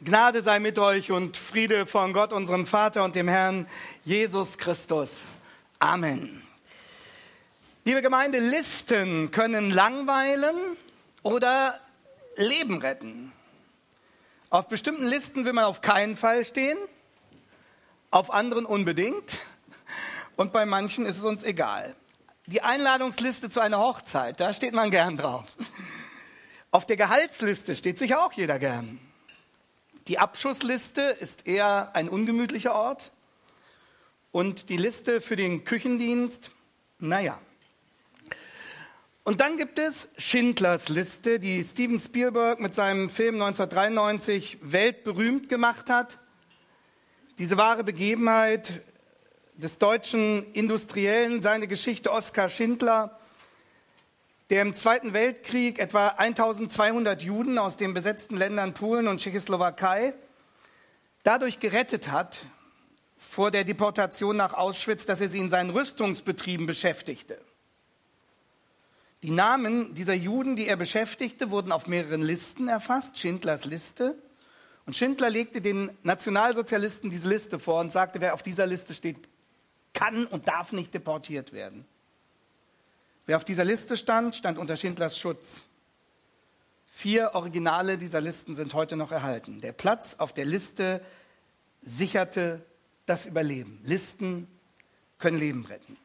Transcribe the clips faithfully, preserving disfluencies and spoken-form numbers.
Gnade sei mit euch und Friede von Gott, unserem Vater und dem Herrn Jesus Christus. Amen. Liebe Gemeinde, Listen können langweilen oder Leben retten. Auf bestimmten Listen will man auf keinen Fall stehen, auf anderen unbedingt und bei manchen ist es uns egal. Die Einladungsliste zu einer Hochzeit, da steht man gern drauf. Auf der Gehaltsliste steht sicher auch jeder gern. Die Abschussliste ist eher ein ungemütlicher Ort. Und die Liste für den Küchendienst, naja. Und dann gibt es Schindlers Liste, die Steven Spielberg mit seinem Film neunzehnhundertdreiundneunzig weltberühmt gemacht hat. Diese wahre Begebenheit des deutschen Industriellen, seine Geschichte Oskar Schindler, der im Zweiten Weltkrieg etwa eintausendzweihundert Juden aus den besetzten Ländern Polen und Tschechoslowakei dadurch gerettet hat vor der Deportation nach Auschwitz, dass er sie in seinen Rüstungsbetrieben beschäftigte. Die Namen dieser Juden, die er beschäftigte, wurden auf mehreren Listen erfasst, Schindlers Liste. Und Schindler legte den Nationalsozialisten diese Liste vor und sagte, wer auf dieser Liste steht, kann und darf nicht deportiert werden. Wer auf dieser Liste stand, stand unter Schindlers Schutz. Vier Originale dieser Listen sind heute noch erhalten. Der Platz auf der Liste sicherte das Überleben. Listen können Leben retten.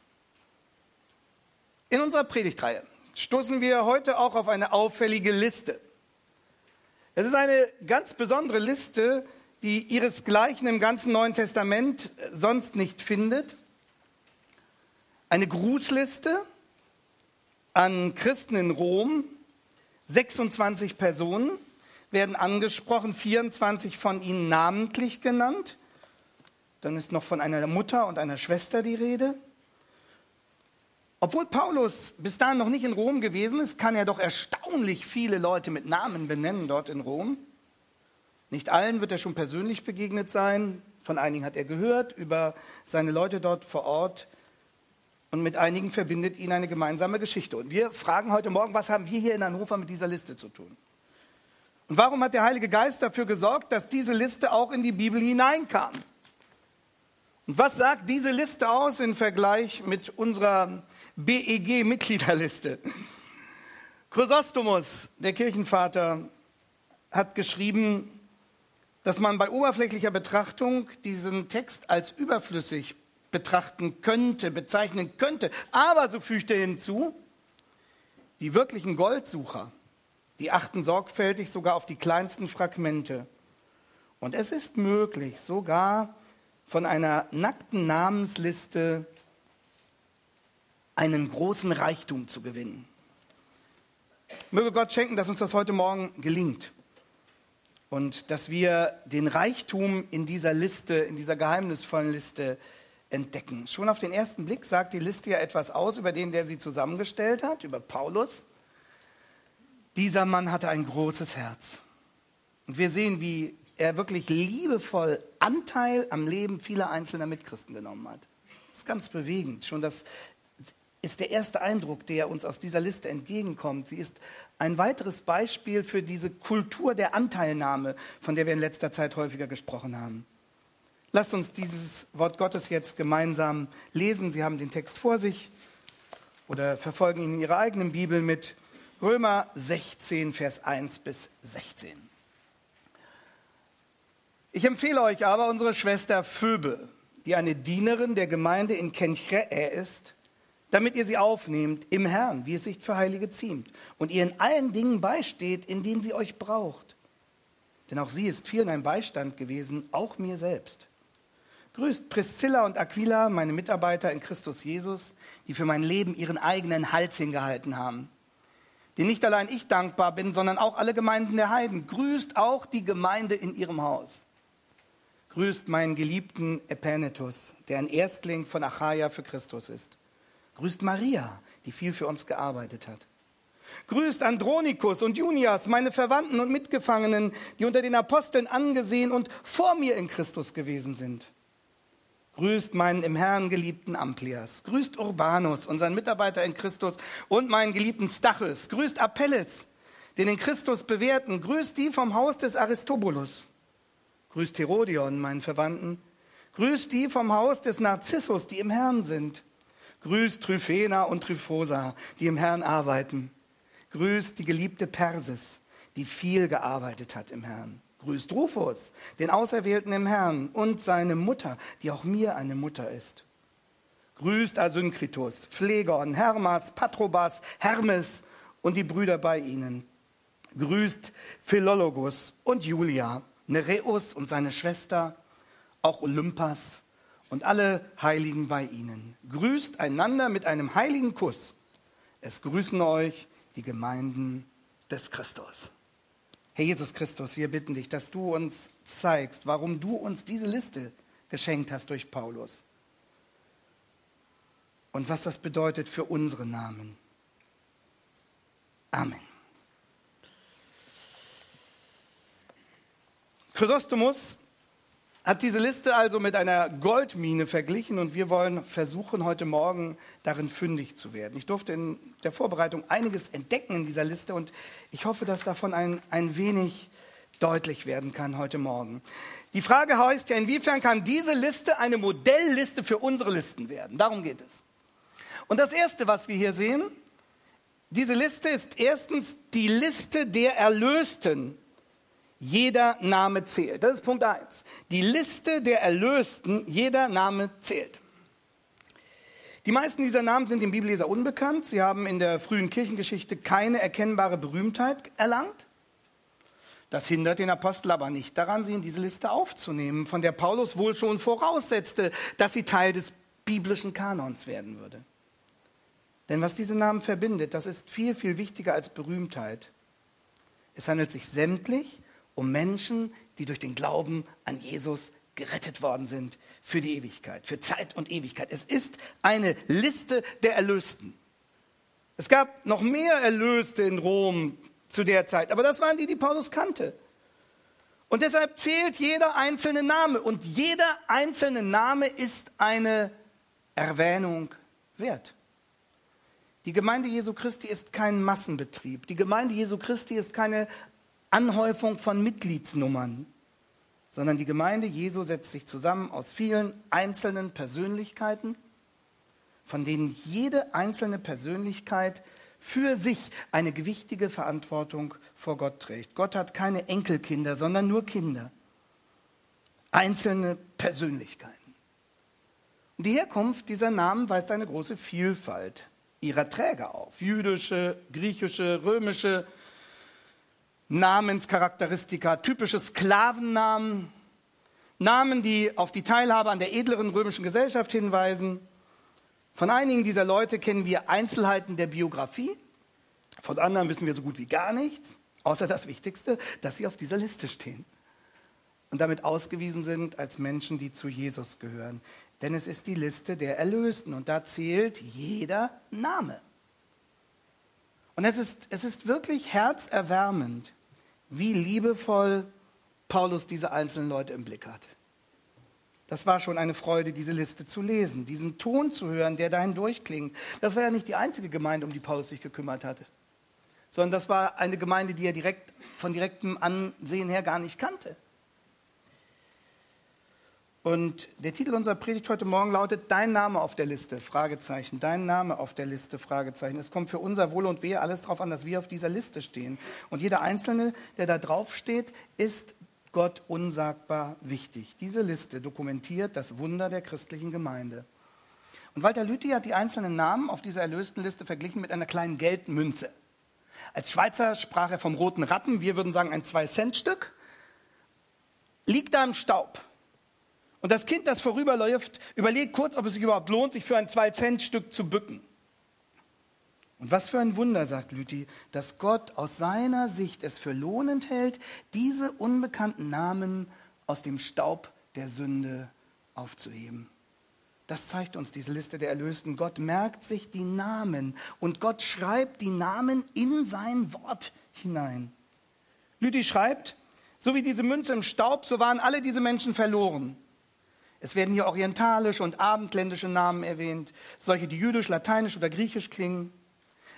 In unserer Predigtreihe stoßen wir heute auch auf eine auffällige Liste. Es ist eine ganz besondere Liste, die ihresgleichen im ganzen Neuen Testament sonst nicht findet. Eine Grußliste an Christen in Rom, sechsundzwanzig Personen werden angesprochen, vierundzwanzig von ihnen namentlich genannt. Dann ist noch von einer Mutter und einer Schwester die Rede. Obwohl Paulus bis dahin noch nicht in Rom gewesen ist, kann er doch erstaunlich viele Leute mit Namen benennen dort in Rom. Nicht allen wird er schon persönlich begegnet sein, von einigen hat er gehört über seine Leute dort vor Ort. Und mit einigen verbindet ihn eine gemeinsame Geschichte. Und wir fragen heute Morgen, was haben wir hier in Hannover mit dieser Liste zu tun? Und warum hat der Heilige Geist dafür gesorgt, dass diese Liste auch in die Bibel hineinkam? Und was sagt diese Liste aus im Vergleich mit unserer B E G-Mitgliederliste? Chrysostomus, der Kirchenvater, hat geschrieben, dass man bei oberflächlicher Betrachtung diesen Text als überflüssig betrachten könnte, bezeichnen könnte. Aber, so fügt er hinzu, die wirklichen Goldsucher, die achten sorgfältig sogar auf die kleinsten Fragmente. Und es ist möglich, sogar von einer nackten Namensliste einen großen Reichtum zu gewinnen. Möge Gott schenken, dass uns das heute Morgen gelingt und dass wir den Reichtum in dieser Liste, in dieser geheimnisvollen Liste entdecken. Schon auf den ersten Blick sagt die Liste ja etwas aus über den, der sie zusammengestellt hat, über Paulus. Dieser Mann hatte ein großes Herz. Und wir sehen, wie er wirklich liebevoll Anteil am Leben vieler einzelner Mitchristen genommen hat. Das ist ganz bewegend. Schon das ist der erste Eindruck, der uns aus dieser Liste entgegenkommt. Sie ist ein weiteres Beispiel für diese Kultur der Anteilnahme, von der wir in letzter Zeit häufiger gesprochen haben. Lasst uns dieses Wort Gottes jetzt gemeinsam lesen. Sie haben den Text vor sich oder verfolgen ihn in Ihrer eigenen Bibel mit Römer sechzehn, Vers eins bis sechzehn. Ich empfehle euch aber unsere Schwester Phoebe, die eine Dienerin der Gemeinde in Kenchreä ist, damit ihr sie aufnehmt im Herrn, wie es sich für Heilige ziemt, und ihr in allen Dingen beisteht, in denen sie euch braucht. Denn auch sie ist vielen ein Beistand gewesen, auch mir selbst. Grüßt Priscilla und Aquila, meine Mitarbeiter in Christus Jesus, die für mein Leben ihren eigenen Hals hingehalten haben. Denen nicht allein ich dankbar bin, sondern auch alle Gemeinden der Heiden. Grüßt auch die Gemeinde in ihrem Haus. Grüßt meinen geliebten Epanetus, der ein Erstling von Achaia für Christus ist. Grüßt Maria, die viel für uns gearbeitet hat. Grüßt Andronikus und Junias, meine Verwandten und Mitgefangenen, die unter den Aposteln angesehen und vor mir in Christus gewesen sind. Grüßt meinen im Herrn geliebten Amplias. Grüßt Urbanus, unseren Mitarbeiter in Christus, und meinen geliebten Stachys. Grüßt Apelles, den in Christus Bewährten. Grüßt die vom Haus des Aristobulus. Grüßt Herodion, meinen Verwandten. Grüßt die vom Haus des Narzissus, die im Herrn sind. Grüßt Tryphena und Tryphosa, die im Herrn arbeiten. Grüßt die geliebte Persis, die viel gearbeitet hat im Herrn. Grüßt Rufus, den Auserwählten im Herrn, und seine Mutter, die auch mir eine Mutter ist. Grüßt Asynkritus, Phlegon, Hermas, Patrobas, Hermes und die Brüder bei ihnen. Grüßt Philologus und Julia, Nereus und seine Schwester, auch Olympas und alle Heiligen bei ihnen. Grüßt einander mit einem heiligen Kuss. Es grüßen euch die Gemeinden des Christus. Herr Jesus Christus, wir bitten dich, dass du uns zeigst, warum du uns diese Liste geschenkt hast durch Paulus. Und was das bedeutet für unsere Namen. Amen. Chrysostomus hat diese Liste also mit einer Goldmine verglichen und wir wollen versuchen, heute Morgen darin fündig zu werden. Ich durfte in der Vorbereitung einiges entdecken in dieser Liste und ich hoffe, dass davon ein, ein wenig deutlich werden kann heute Morgen. Die Frage heißt ja, inwiefern kann diese Liste eine Modellliste für unsere Listen werden? Darum geht es. Und das Erste, was wir hier sehen, diese Liste ist erstens die Liste der Erlösten. Jeder Name zählt. Das ist Punkt eins. Die Liste der Erlösten, jeder Name zählt. Die meisten dieser Namen sind dem Bibelleser unbekannt. Sie haben in der frühen Kirchengeschichte keine erkennbare Berühmtheit erlangt. Das hindert den Apostel aber nicht daran, sie in diese Liste aufzunehmen, von der Paulus wohl schon voraussetzte, dass sie Teil des biblischen Kanons werden würde. Denn was diese Namen verbindet, das ist viel, viel wichtiger als Berühmtheit. Es handelt sich sämtlich um Menschen, die durch den Glauben an Jesus gerettet worden sind für die Ewigkeit, für Zeit und Ewigkeit. Es ist eine Liste der Erlösten. Es gab noch mehr Erlöste in Rom zu der Zeit, aber das waren die, die Paulus kannte. Und deshalb zählt jeder einzelne Name und jeder einzelne Name ist eine Erwähnung wert. Die Gemeinde Jesu Christi ist kein Massenbetrieb. Die Gemeinde Jesu Christi ist keine Anhäufung von Mitgliedsnummern, sondern die Gemeinde Jesu setzt sich zusammen aus vielen einzelnen Persönlichkeiten, von denen jede einzelne Persönlichkeit für sich eine gewichtige Verantwortung vor Gott trägt. Gott hat keine Enkelkinder, sondern nur Kinder. Einzelne Persönlichkeiten. Und die Herkunft dieser Namen weist eine große Vielfalt ihrer Träger auf. Jüdische, griechische, römische Namenscharakteristika, typische Sklavennamen, Namen, die auf die Teilhabe an der edleren römischen Gesellschaft hinweisen. Von einigen dieser Leute kennen wir Einzelheiten der Biografie, von anderen wissen wir so gut wie gar nichts, außer das Wichtigste, dass sie auf dieser Liste stehen und damit ausgewiesen sind als Menschen, die zu Jesus gehören. Denn es ist die Liste der Erlösten und da zählt jeder Name. Und es ist, es ist wirklich herzerwärmend, wie liebevoll Paulus diese einzelnen Leute im Blick hat. Das war schon eine Freude, diese Liste zu lesen, diesen Ton zu hören, der dahin durchklingt. Das war ja nicht die einzige Gemeinde, um die Paulus sich gekümmert hatte, sondern das war eine Gemeinde, die er direkt, von direktem Ansehen her gar nicht kannte. Und der Titel unserer Predigt heute Morgen lautet, Dein Name auf der Liste, Fragezeichen, dein Name auf der Liste, Fragezeichen. Es kommt für unser Wohl und Wehe alles darauf an, dass wir auf dieser Liste stehen. Und jeder Einzelne, der da drauf steht, ist Gott unsagbar wichtig. Diese Liste dokumentiert das Wunder der christlichen Gemeinde. Und Walter Lüthi hat die einzelnen Namen auf dieser erlösten Liste verglichen mit einer kleinen Geldmünze. Als Schweizer sprach er vom roten Rappen, wir würden sagen ein Zwei-Cent-Stück, liegt da im Staub. Und das Kind, das vorüberläuft, überlegt kurz, ob es sich überhaupt lohnt, sich für ein Zwei-Cent-Stück zu bücken. Und was für ein Wunder, sagt Lüthi, dass Gott aus seiner Sicht es für lohnend hält, diese unbekannten Namen aus dem Staub der Sünde aufzuheben. Das zeigt uns diese Liste der Erlösten. Gott merkt sich die Namen und Gott schreibt die Namen in sein Wort hinein. Lüthi schreibt, so wie diese Münze im Staub, so waren alle diese Menschen verloren. Es werden hier orientalische und abendländische Namen erwähnt, solche, die jüdisch, lateinisch oder griechisch klingen.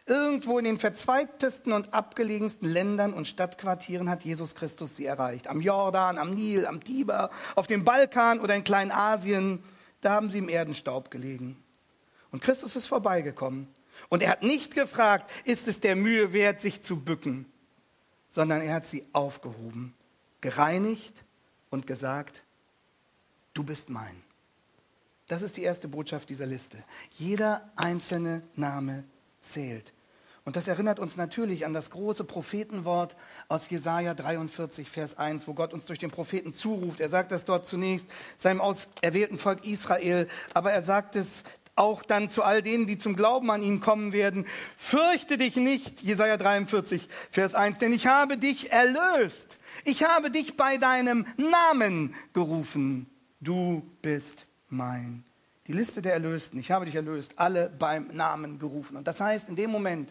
Irgendwo in den verzweigtesten und abgelegensten Ländern und Stadtquartieren hat Jesus Christus sie erreicht. Am Jordan, am Nil, am Tiber, auf dem Balkan oder in Kleinasien, da haben sie im Erdenstaub gelegen. Und Christus ist vorbeigekommen. Und er hat nicht gefragt, ist es der Mühe wert, sich zu bücken, sondern er hat sie aufgehoben, gereinigt und gesagt, du bist mein. Das ist die erste Botschaft dieser Liste. Jeder einzelne Name zählt. Und das erinnert uns natürlich an das große Prophetenwort aus Jesaja dreiundvierzig, Vers eins, wo Gott uns durch den Propheten zuruft. Er sagt das dort zunächst seinem auserwählten Volk Israel, aber er sagt es auch dann zu all denen, die zum Glauben an ihn kommen werden. Fürchte dich nicht, Jesaja dreiundvierzig, Vers eins, denn ich habe dich erlöst. Ich habe dich bei deinem Namen gerufen. Du bist mein. Die Liste der Erlösten. Ich habe dich erlöst. Alle beim Namen gerufen. Und das heißt, in dem Moment,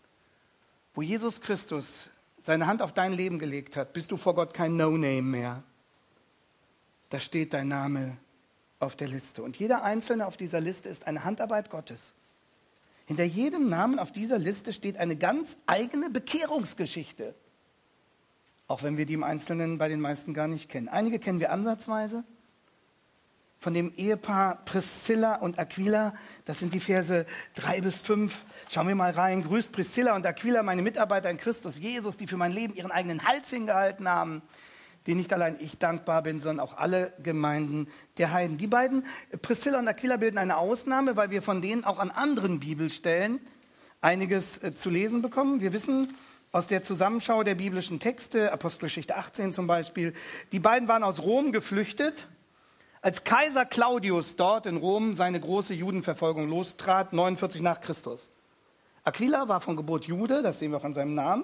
wo Jesus Christus seine Hand auf dein Leben gelegt hat, bist du vor Gott kein No-Name mehr. Da steht dein Name auf der Liste. Und jeder Einzelne auf dieser Liste ist eine Handarbeit Gottes. Hinter jedem Namen auf dieser Liste steht eine ganz eigene Bekehrungsgeschichte. Auch wenn wir die im Einzelnen bei den meisten gar nicht kennen. Einige kennen wir ansatzweise. Von dem Ehepaar Priscilla und Aquila, das sind die Verse drei bis fünf. Schauen wir mal rein. Grüßt Priscilla und Aquila, meine Mitarbeiter in Christus Jesus, die für mein Leben ihren eigenen Hals hingehalten haben, denen nicht allein ich dankbar bin, sondern auch alle Gemeinden der Heiden. Die beiden, Priscilla und Aquila, bilden eine Ausnahme, weil wir von denen auch an anderen Bibelstellen einiges äh, zu lesen bekommen. Wir wissen aus der Zusammenschau der biblischen Texte, Apostelgeschichte achtzehn zum Beispiel, die beiden waren aus Rom geflüchtet, als Kaiser Claudius dort in Rom seine große Judenverfolgung lostrat, neunundvierzig nach Christus. Aquila war von Geburt Jude, das sehen wir auch an seinem Namen,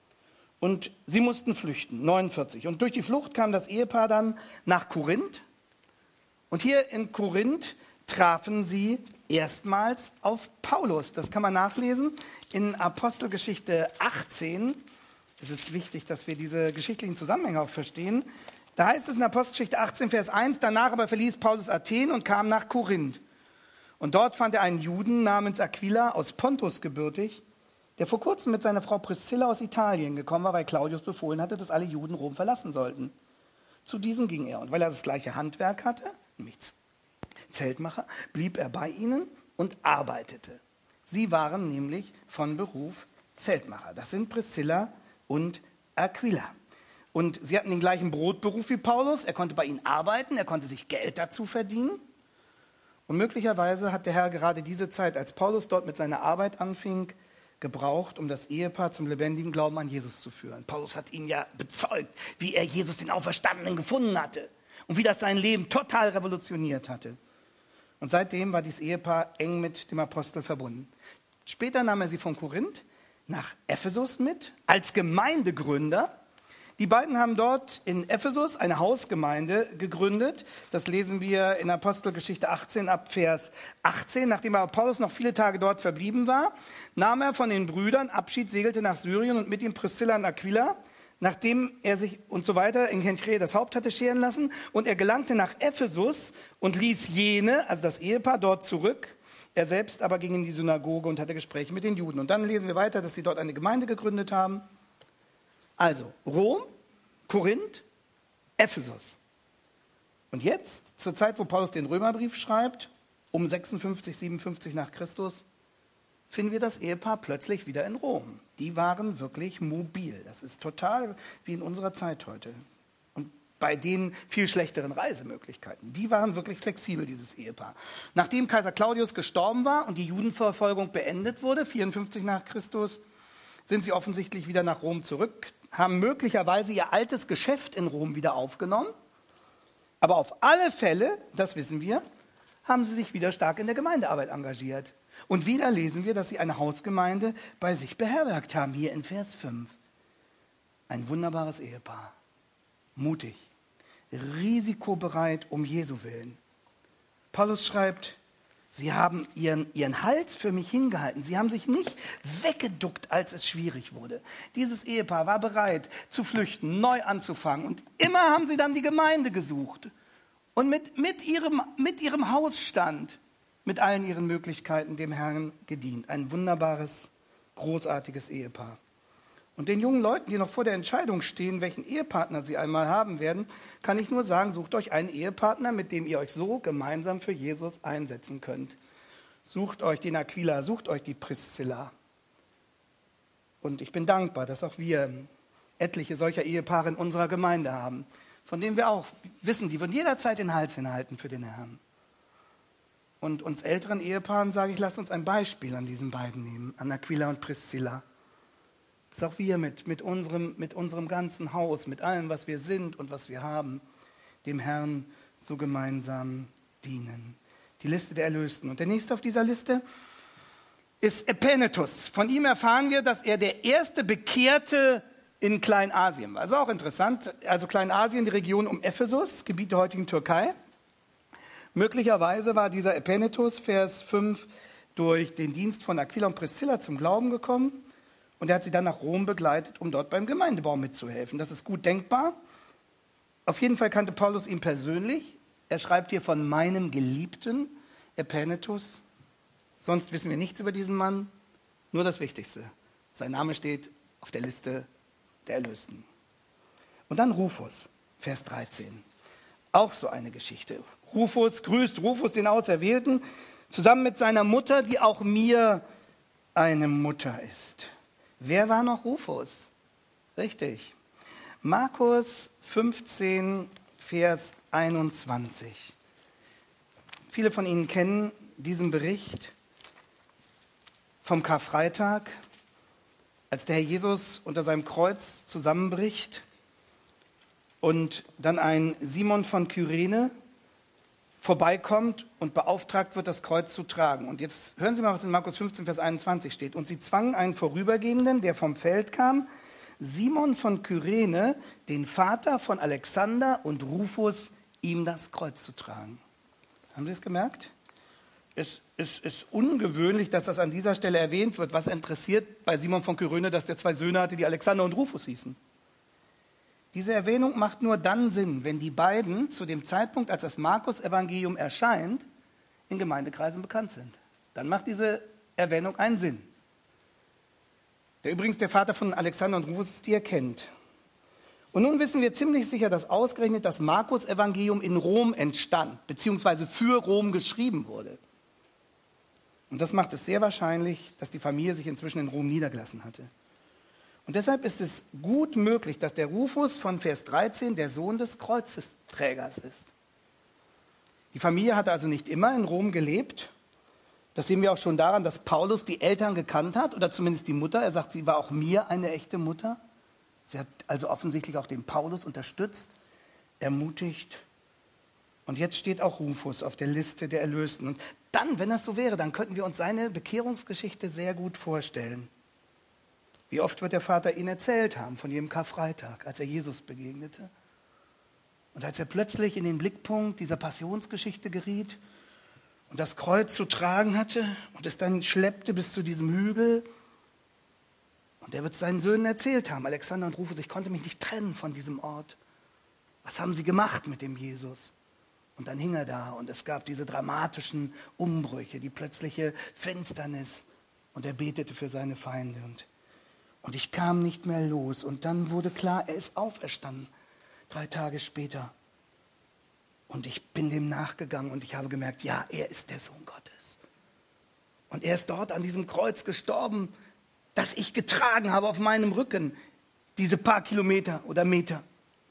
und sie mussten flüchten, neunundvierzig. Und durch die Flucht kam das Ehepaar dann nach Korinth. Und hier in Korinth trafen sie erstmals auf Paulus. Das kann man nachlesen in Apostelgeschichte achtzehn. Es ist wichtig, dass wir diese geschichtlichen Zusammenhänge auch verstehen. Da heißt es in Apostelgeschichte achtzehn, Vers eins, danach aber verließ Paulus Athen und kam nach Korinth. Und dort fand er einen Juden namens Aquila aus Pontus gebürtig, der vor kurzem mit seiner Frau Priscilla aus Italien gekommen war, weil Claudius befohlen hatte, dass alle Juden Rom verlassen sollten. Zu diesen ging er. Und weil er das gleiche Handwerk hatte, nämlich Zeltmacher, blieb er bei ihnen und arbeitete. Sie waren nämlich von Beruf Zeltmacher. Das sind Priscilla und Aquila. Und sie hatten den gleichen Brotberuf wie Paulus. Er konnte bei ihnen arbeiten, er konnte sich Geld dazu verdienen. Und möglicherweise hat der Herr gerade diese Zeit, als Paulus dort mit seiner Arbeit anfing, gebraucht, um das Ehepaar zum lebendigen Glauben an Jesus zu führen. Paulus hat ihn ja bezeugt, wie er Jesus den Auferstandenen gefunden hatte und wie das sein Leben total revolutioniert hatte. Und seitdem war dieses Ehepaar eng mit dem Apostel verbunden. Später nahm er sie von Korinth nach Ephesus mit, als Gemeindegründer. Die beiden haben dort in Ephesus eine Hausgemeinde gegründet. Das lesen wir in Apostelgeschichte achtzehn ab Vers achtzehn. Nachdem aber Paulus noch viele Tage dort verblieben war, nahm er von den Brüdern Abschied, segelte nach Syrien und mit ihm Priscilla und Aquila, nachdem er sich und so weiter in Kenchrea das Haupt hatte scheren lassen. Und er gelangte nach Ephesus und ließ jene, also das Ehepaar, dort zurück. Er selbst aber ging in die Synagoge und hatte Gespräche mit den Juden. Und dann lesen wir weiter, dass sie dort eine Gemeinde gegründet haben. Also Rom, Korinth, Ephesus. Und jetzt, zur Zeit, wo Paulus den Römerbrief schreibt, um sechsundfünfzig, siebenundfünfzig nach Christus, finden wir das Ehepaar plötzlich wieder in Rom. Die waren wirklich mobil. Das ist total wie in unserer Zeit heute. Und bei den viel schlechteren Reisemöglichkeiten. Die waren wirklich flexibel, dieses Ehepaar. Nachdem Kaiser Claudius gestorben war und die Judenverfolgung beendet wurde, vierundfünfzig nach Christus, sind sie offensichtlich wieder nach Rom zurück, haben möglicherweise ihr altes Geschäft in Rom wieder aufgenommen. Aber auf alle Fälle, das wissen wir, haben sie sich wieder stark in der Gemeindearbeit engagiert. Und wieder lesen wir, dass sie eine Hausgemeinde bei sich beherbergt haben, hier in Vers fünf. Ein wunderbares Ehepaar, mutig, risikobereit um Jesu willen. Paulus schreibt, sie haben ihren, ihren Hals für mich hingehalten. Sie haben sich nicht weggeduckt, als es schwierig wurde. Dieses Ehepaar war bereit zu flüchten, neu anzufangen. Und immer haben sie dann die Gemeinde gesucht. Und mit, mit, ihrem, mit ihrem Hausstand, mit allen ihren Möglichkeiten dem Herrn gedient. Ein wunderbares Großartiges Ehepaar. Und den jungen Leuten, die noch vor der Entscheidung stehen, welchen Ehepartner sie einmal haben werden, kann ich nur sagen, sucht euch einen Ehepartner, mit dem ihr euch so gemeinsam für Jesus einsetzen könnt. Sucht euch den Aquila, sucht euch die Priscilla. Und ich bin dankbar, dass auch wir etliche solcher Ehepaare in unserer Gemeinde haben, von denen wir auch wissen, die würden jederzeit den Hals hinhalten für den Herrn. Und uns älteren Ehepaaren sage ich, lasst uns ein Beispiel an diesen beiden nehmen, an Aquila und Priscilla. Dass auch wir mit, mit, unserem, mit unserem ganzen Haus, mit allem, was wir sind und was wir haben, dem Herrn so gemeinsam dienen. Die Liste der Erlösten. Und der nächste auf dieser Liste ist Epenetus. Von ihm erfahren wir, dass er der erste Bekehrte in Kleinasien war. Also auch interessant. Also Kleinasien, die Region um Ephesus, Gebiet der heutigen Türkei. Möglicherweise war dieser Epenetus, Vers fünf, durch den Dienst von Aquila und Priscilla zum Glauben gekommen. Und er hat sie dann nach Rom begleitet, um dort beim Gemeindebau mitzuhelfen. Das ist gut denkbar. Auf jeden Fall kannte Paulus ihn persönlich. Er schreibt hier von meinem Geliebten, Epenetus. Sonst wissen wir nichts über diesen Mann. Nur das Wichtigste. Sein Name steht auf der Liste der Erlösten. Und dann Rufus, Vers dreizehn. Auch so eine Geschichte. Rufus grüßt Rufus, den Auserwählten, zusammen mit seiner Mutter, die auch mir eine Mutter ist. Wer war noch Rufus? Richtig. Markus fünfzehn, Vers einundzwanzig. Viele von Ihnen kennen diesen Bericht vom Karfreitag, als der Herr Jesus unter seinem Kreuz zusammenbricht und dann ein Simon von Kyrene vorbeikommt und beauftragt wird, das Kreuz zu tragen. Und jetzt hören Sie mal, was in Markus fünfzehn, Vers einundzwanzig steht. Und sie zwangen einen Vorübergehenden, der vom Feld kam, Simon von Kyrene, den Vater von Alexander und Rufus, ihm das Kreuz zu tragen. Haben Sie es gemerkt? Es, es ist ungewöhnlich, dass das an dieser Stelle erwähnt wird. Was interessiert bei Simon von Kyrene, dass der zwei Söhne hatte, die Alexander und Rufus hießen? Diese Erwähnung macht nur dann Sinn, wenn die beiden zu dem Zeitpunkt, als das Markus-Evangelium erscheint, in Gemeindekreisen bekannt sind. Dann macht diese Erwähnung einen Sinn. Der übrigens der Vater von Alexander und Rufus ist, die ihr kennt. Und nun wissen wir ziemlich sicher, dass ausgerechnet das Markus-Evangelium in Rom entstand, beziehungsweise für Rom geschrieben wurde. Und das macht es sehr wahrscheinlich, dass die Familie sich inzwischen in Rom niedergelassen hatte. Und deshalb ist es gut möglich, dass der Rufus von Vers dreizehn der Sohn des Kreuzesträgers ist. Die Familie hatte also nicht immer in Rom gelebt. Das sehen wir auch schon daran, dass Paulus die Eltern gekannt hat, oder zumindest die Mutter. Er sagt, sie war auch mir eine echte Mutter. Sie hat also offensichtlich auch den Paulus unterstützt, ermutigt. Und jetzt steht auch Rufus auf der Liste der Erlösten. Und dann, wenn das so wäre, dann könnten wir uns seine Bekehrungsgeschichte sehr gut vorstellen. Wie oft wird der Vater ihn erzählt haben von jedem Karfreitag, als er Jesus begegnete. Und als er plötzlich in den Blickpunkt dieser Passionsgeschichte geriet und das Kreuz zu tragen hatte und es dann schleppte bis zu diesem Hügel. Und er wird es seinen Söhnen erzählt haben, Alexander und Rufus, ich konnte mich nicht trennen von diesem Ort. Was haben sie gemacht mit dem Jesus? Und dann hing er da und es gab diese dramatischen Umbrüche, die plötzliche Finsternis. Und er betete für seine Feinde. Und, und ich kam nicht mehr los. Und dann wurde klar, er ist auferstanden, drei Tage später. Und ich bin dem nachgegangen und ich habe gemerkt, ja, er ist der Sohn Gottes. Und er ist dort an diesem Kreuz gestorben, das ich getragen habe auf meinem Rücken, diese paar Kilometer oder Meter,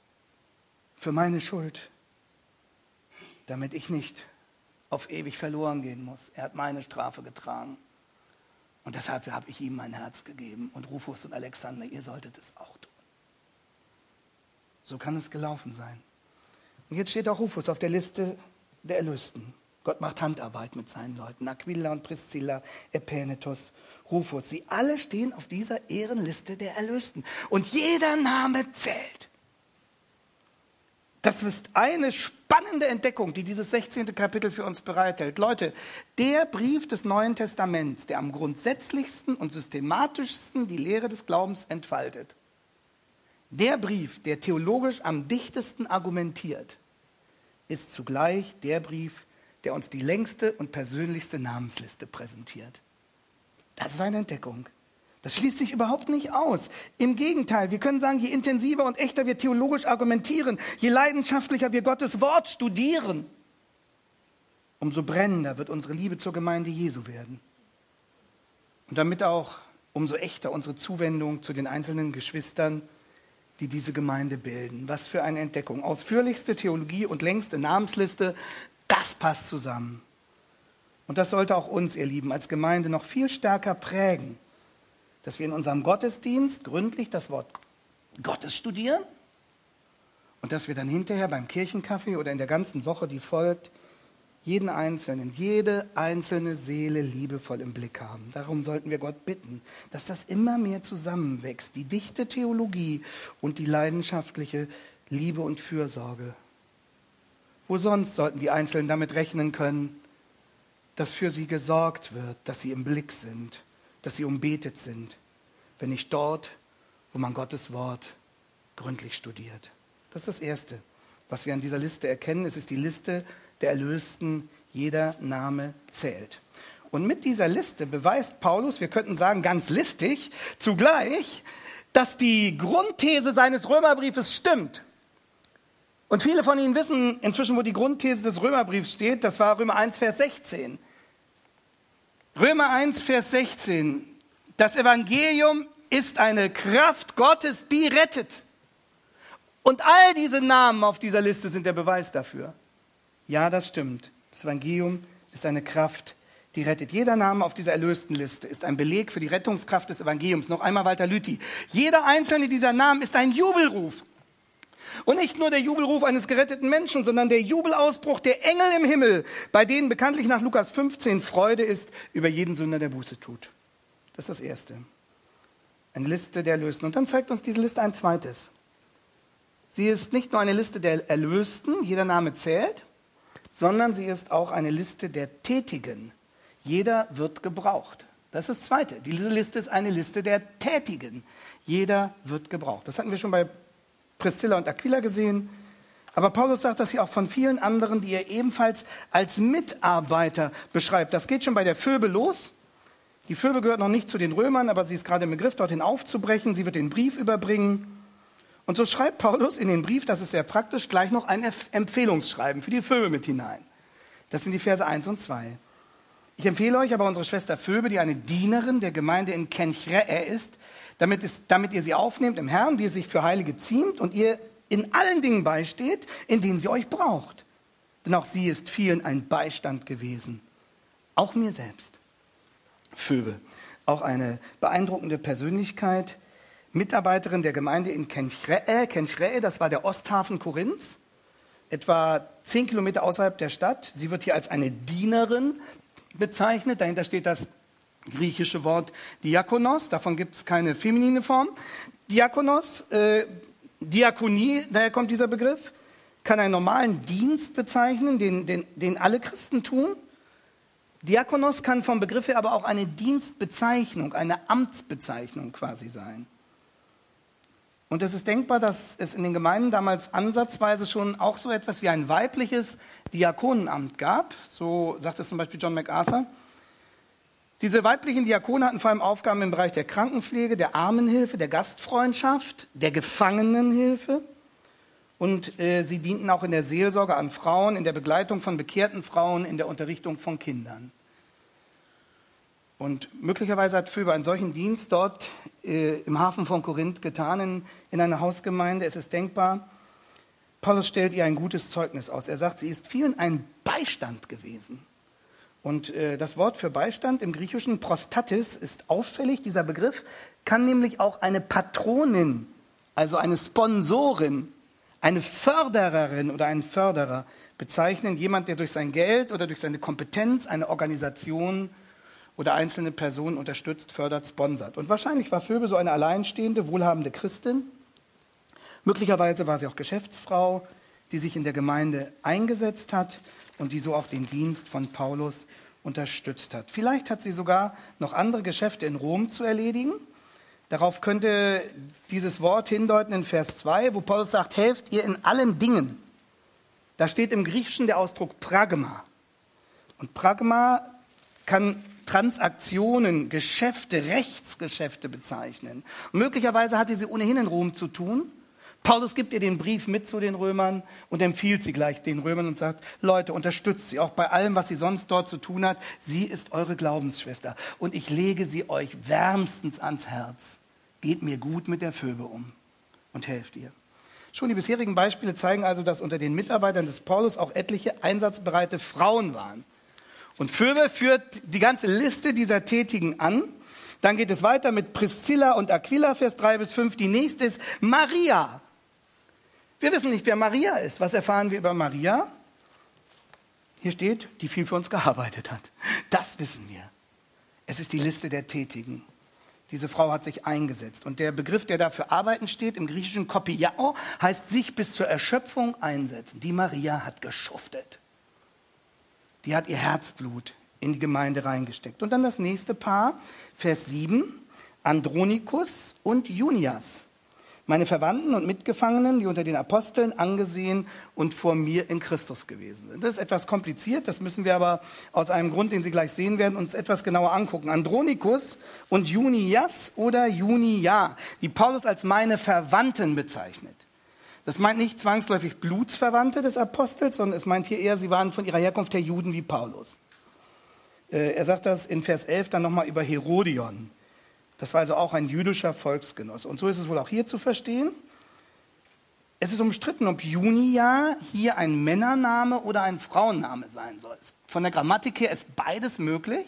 für meine Schuld, damit ich nicht auf ewig verloren gehen muss. Er hat meine Strafe getragen. Und deshalb habe ich ihm mein Herz gegeben. Und Rufus und Alexander, ihr solltet es auch tun. So kann es gelaufen sein. Und jetzt steht auch Rufus auf der Liste der Erlösten. Gott macht Handarbeit mit seinen Leuten. Aquila und Priscilla, Epenetus, Rufus. Sie alle stehen auf dieser Ehrenliste der Erlösten. Und jeder Name zählt. Das ist eine spannende Entdeckung, die dieses sechzehnte Kapitel für uns bereithält. Leute, der Brief des Neuen Testaments, der am grundsätzlichsten und systematischsten die Lehre des Glaubens entfaltet. Der Brief, der theologisch am dichtesten argumentiert, ist zugleich der Brief, der uns die längste und persönlichste Namensliste präsentiert. Das ist eine Entdeckung. Das schließt sich überhaupt nicht aus. Im Gegenteil, wir können sagen, je intensiver und echter wir theologisch argumentieren, je leidenschaftlicher wir Gottes Wort studieren, umso brennender wird unsere Liebe zur Gemeinde Jesu werden. Und damit auch umso echter unsere Zuwendung zu den einzelnen Geschwistern, die diese Gemeinde bilden. Was für eine Entdeckung. Ausführlichste Theologie und längste Namensliste, das passt zusammen. Und das sollte auch uns, ihr Lieben, als Gemeinde noch viel stärker prägen, dass wir in unserem Gottesdienst gründlich das Wort Gottes studieren und dass wir dann hinterher beim Kirchenkaffee oder in der ganzen Woche, die folgt, jeden Einzelnen, jede einzelne Seele liebevoll im Blick haben. Darum sollten wir Gott bitten, dass das immer mehr zusammenwächst, die dichte Theologie und die leidenschaftliche Liebe und Fürsorge. Wo sonst sollten die Einzelnen damit rechnen können, dass für sie gesorgt wird, dass sie im Blick sind, dass sie umbetet sind, wenn nicht dort, wo man Gottes Wort gründlich studiert. Das ist das Erste, was wir an dieser Liste erkennen. Es ist die Liste der Erlösten, jeder Name zählt. Und mit dieser Liste beweist Paulus, wir könnten sagen ganz listig, zugleich, dass die Grundthese seines Römerbriefes stimmt. Und viele von Ihnen wissen inzwischen, wo die Grundthese des Römerbriefs steht. Das war Römer eins, Vers sechzehn. Römer eins, Vers sechzehn. Das Evangelium ist eine Kraft Gottes, die rettet. Und all diese Namen auf dieser Liste sind der Beweis dafür. Ja, das stimmt. Das Evangelium ist eine Kraft, die rettet. Jeder Name auf dieser erlösten Liste ist ein Beleg für die Rettungskraft des Evangeliums. Noch einmal Walter Lüthi. Jeder einzelne dieser Namen ist ein Jubelruf. Und nicht nur der Jubelruf eines geretteten Menschen, sondern der Jubelausbruch der Engel im Himmel, bei denen bekanntlich nach Lukas fünfzehn Freude ist über jeden Sünder, der Buße tut. Das ist das Erste. Eine Liste der Erlösten. Und dann zeigt uns diese Liste ein zweites. Sie ist nicht nur eine Liste der Erlösten, jeder Name zählt, sondern sie ist auch eine Liste der Tätigen. Jeder wird gebraucht. Das ist das Zweite. Diese Liste ist eine Liste der Tätigen. Jeder wird gebraucht. Das hatten wir schon bei Priscilla und Aquila gesehen. Aber Paulus sagt das hier auch von vielen anderen, die er ebenfalls als Mitarbeiter beschreibt. Das geht schon bei der Phöbe los. Die Phöbe gehört noch nicht zu den Römern, aber sie ist gerade im Begriff, dorthin aufzubrechen. Sie wird den Brief überbringen. Und so schreibt Paulus in den Brief, das ist sehr praktisch, gleich noch ein Empfehlungsschreiben für die Phöbe mit hinein. Das sind die Verse eins und zwei. Ich empfehle euch aber unsere Schwester Phöbe, die eine Dienerin der Gemeinde in Kenchreä ist, damit, es, damit ihr sie aufnehmt im Herrn, wie es sich für Heilige ziemt und ihr in allen Dingen beisteht, in denen sie euch braucht. Denn auch sie ist vielen ein Beistand gewesen. Auch mir selbst. Phöbe, auch eine beeindruckende Persönlichkeit, Mitarbeiterin der Gemeinde in Kenchreä. Kenchreä, das war der Osthafen Korinths, etwa zehn Kilometer außerhalb der Stadt. Sie wird hier als eine Dienerin bezeichnet. Dahinter steht das griechische Wort Diakonos. Davon gibt es keine feminine Form. Diakonos, äh, Diakonie, daher kommt dieser Begriff, kann einen normalen Dienst bezeichnen, den, den, den alle Christen tun. Diakonos kann vom Begriff her aber auch eine Dienstbezeichnung, eine Amtsbezeichnung quasi sein. Und es ist denkbar, dass es in den Gemeinden damals ansatzweise schon auch so etwas wie ein weibliches Diakonenamt gab. So sagt es zum Beispiel John MacArthur. Diese weiblichen Diakone hatten vor allem Aufgaben im Bereich der Krankenpflege, der Armenhilfe, der Gastfreundschaft, der Gefangenenhilfe. Und äh, sie dienten auch in der Seelsorge an Frauen, in der Begleitung von bekehrten Frauen, in der Unterrichtung von Kindern. Und möglicherweise hat Phöbe einen solchen Dienst dort äh, im Hafen von Korinth getan, in, in einer Hausgemeinde. Es ist denkbar, Paulus stellt ihr ein gutes Zeugnis aus. Er sagt, sie ist vielen ein Beistand gewesen. Und äh, das Wort für Beistand im Griechischen, Prostatis, ist auffällig. Dieser Begriff kann nämlich auch eine Patronin, also eine Sponsorin, eine Fördererin oder einen Förderer bezeichnen. Jemand, der durch sein Geld oder durch seine Kompetenz eine Organisation oder einzelne Personen unterstützt, fördert, sponsert. Und wahrscheinlich war Phöbe so eine alleinstehende, wohlhabende Christin. Möglicherweise war sie auch Geschäftsfrau, die sich in der Gemeinde eingesetzt hat und die so auch den Dienst von Paulus unterstützt hat. Vielleicht hat sie sogar noch andere Geschäfte in Rom zu erledigen. Darauf könnte dieses Wort hindeuten in Vers zwei, wo Paulus sagt, helft ihr in allen Dingen. Da steht im Griechischen der Ausdruck Pragma. Und Pragma kann Transaktionen, Geschäfte, Rechtsgeschäfte bezeichnen. Und möglicherweise hatte sie ohnehin in Rom zu tun. Paulus gibt ihr den Brief mit zu den Römern und empfiehlt sie gleich den Römern und sagt, Leute, unterstützt sie, auch bei allem, was sie sonst dort zu tun hat. Sie ist eure Glaubensschwester und ich lege sie euch wärmstens ans Herz. Geht mir gut mit der Phoebe um und helft ihr. Schon die bisherigen Beispiele zeigen also, dass unter den Mitarbeitern des Paulus auch etliche einsatzbereite Frauen waren. Und Phoebe führt die ganze Liste dieser Tätigen an. Dann geht es weiter mit Priscilla und Aquila, Vers drei bis fünf. Die nächste ist Maria. Wir wissen nicht, wer Maria ist. Was erfahren wir über Maria? Hier steht, die viel für uns gearbeitet hat. Das wissen wir. Es ist die Liste der Tätigen. Diese Frau hat sich eingesetzt. Und der Begriff, der da für arbeiten steht, im griechischen kopiao, heißt sich bis zur Erschöpfung einsetzen. Die Maria hat geschuftet. Die hat ihr Herzblut in die Gemeinde reingesteckt. Und dann das nächste Paar, Vers sieben, Andronikus und Junias. Meine Verwandten und Mitgefangenen, die unter den Aposteln angesehen und vor mir in Christus gewesen sind. Das ist etwas kompliziert, das müssen wir aber aus einem Grund, den Sie gleich sehen werden, uns etwas genauer angucken. Andronikus und Junias oder Junia, die Paulus als meine Verwandten bezeichnet. Das meint nicht zwangsläufig Blutsverwandte des Apostels, sondern es meint hier eher, sie waren von ihrer Herkunft her Juden wie Paulus. Er sagt das in Vers elf dann nochmal über Herodion. Das war also auch ein jüdischer Volksgenosse. Und so ist es wohl auch hier zu verstehen. Es ist umstritten, ob Junia hier ein Männername oder ein Frauenname sein soll. Von der Grammatik her ist beides möglich.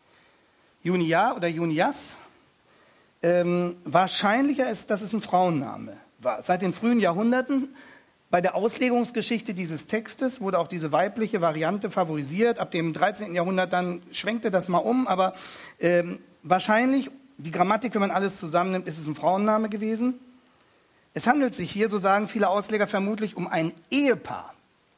Junia oder Junias. Ähm, wahrscheinlicher ist, dass es ein Frauenname war. Seit den frühen Jahrhunderten, bei der Auslegungsgeschichte dieses Textes, wurde auch diese weibliche Variante favorisiert. Ab dem dreizehnten Jahrhundert dann schwenkte das mal um, aber ähm, wahrscheinlich, die Grammatik, wenn man alles zusammennimmt, ist es ein Frauenname gewesen. Es handelt sich hier, so sagen viele Ausleger, vermutlich um ein Ehepaar,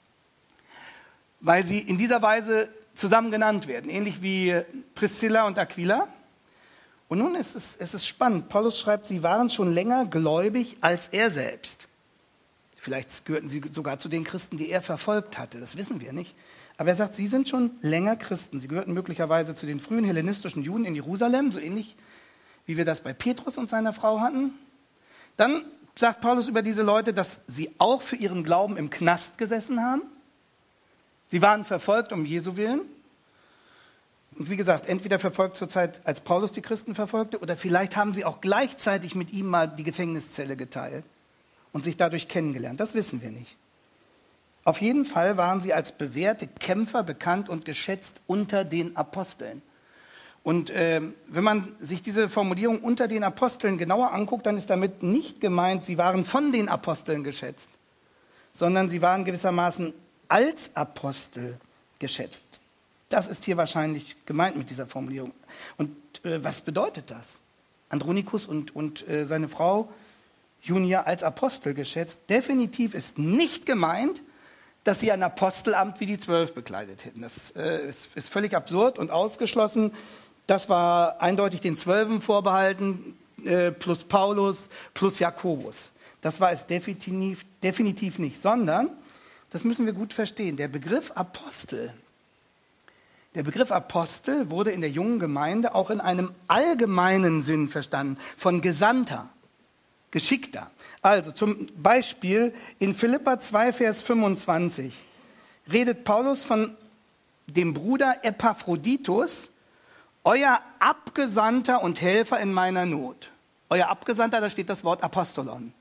weil sie in dieser Weise zusammen genannt werden, ähnlich wie Priscilla und Aquila. Und nun ist es, es ist spannend. Paulus schreibt, sie waren schon länger gläubig als er selbst. Vielleicht gehörten sie sogar zu den Christen, die er verfolgt hatte. Das wissen wir nicht. Aber er sagt, sie sind schon länger Christen. Sie gehörten möglicherweise zu den frühen hellenistischen Juden in Jerusalem, so ähnlich wie wir das bei Petrus und seiner Frau hatten. Dann sagt Paulus über diese Leute, dass sie auch für ihren Glauben im Knast gesessen haben. Sie waren verfolgt um Jesu willen. Und wie gesagt, entweder verfolgt zur Zeit, als Paulus die Christen verfolgte, oder vielleicht haben sie auch gleichzeitig mit ihm mal die Gefängniszelle geteilt und sich dadurch kennengelernt. Das wissen wir nicht. Auf jeden Fall waren sie als bewährte Kämpfer bekannt und geschätzt unter den Aposteln. Und äh, wenn man sich diese Formulierung unter den Aposteln genauer anguckt, dann ist damit nicht gemeint, sie waren von den Aposteln geschätzt, sondern sie waren gewissermaßen als Apostel geschätzt. Das ist hier wahrscheinlich gemeint mit dieser Formulierung. Und äh, was bedeutet das? Andronikus und, und äh, seine Frau Junia als Apostel geschätzt. Definitiv ist nicht gemeint, dass sie ein Apostelamt wie die Zwölf bekleidet hätten. Das äh, ist, ist völlig absurd und ausgeschlossen. Das war eindeutig den Zwölfen vorbehalten, äh, plus Paulus, plus Jakobus. Das war es definitiv, definitiv nicht, sondern, das müssen wir gut verstehen, der Begriff Apostel, der Begriff Apostel wurde in der jungen Gemeinde auch in einem allgemeinen Sinn verstanden, von Gesandter, Geschickter. Also zum Beispiel in Philipper zwei, Vers fünfundzwanzig redet Paulus von dem Bruder Epaphroditus, euer Abgesandter und Helfer in meiner Not. Euer Abgesandter, da steht das Wort Apostolon.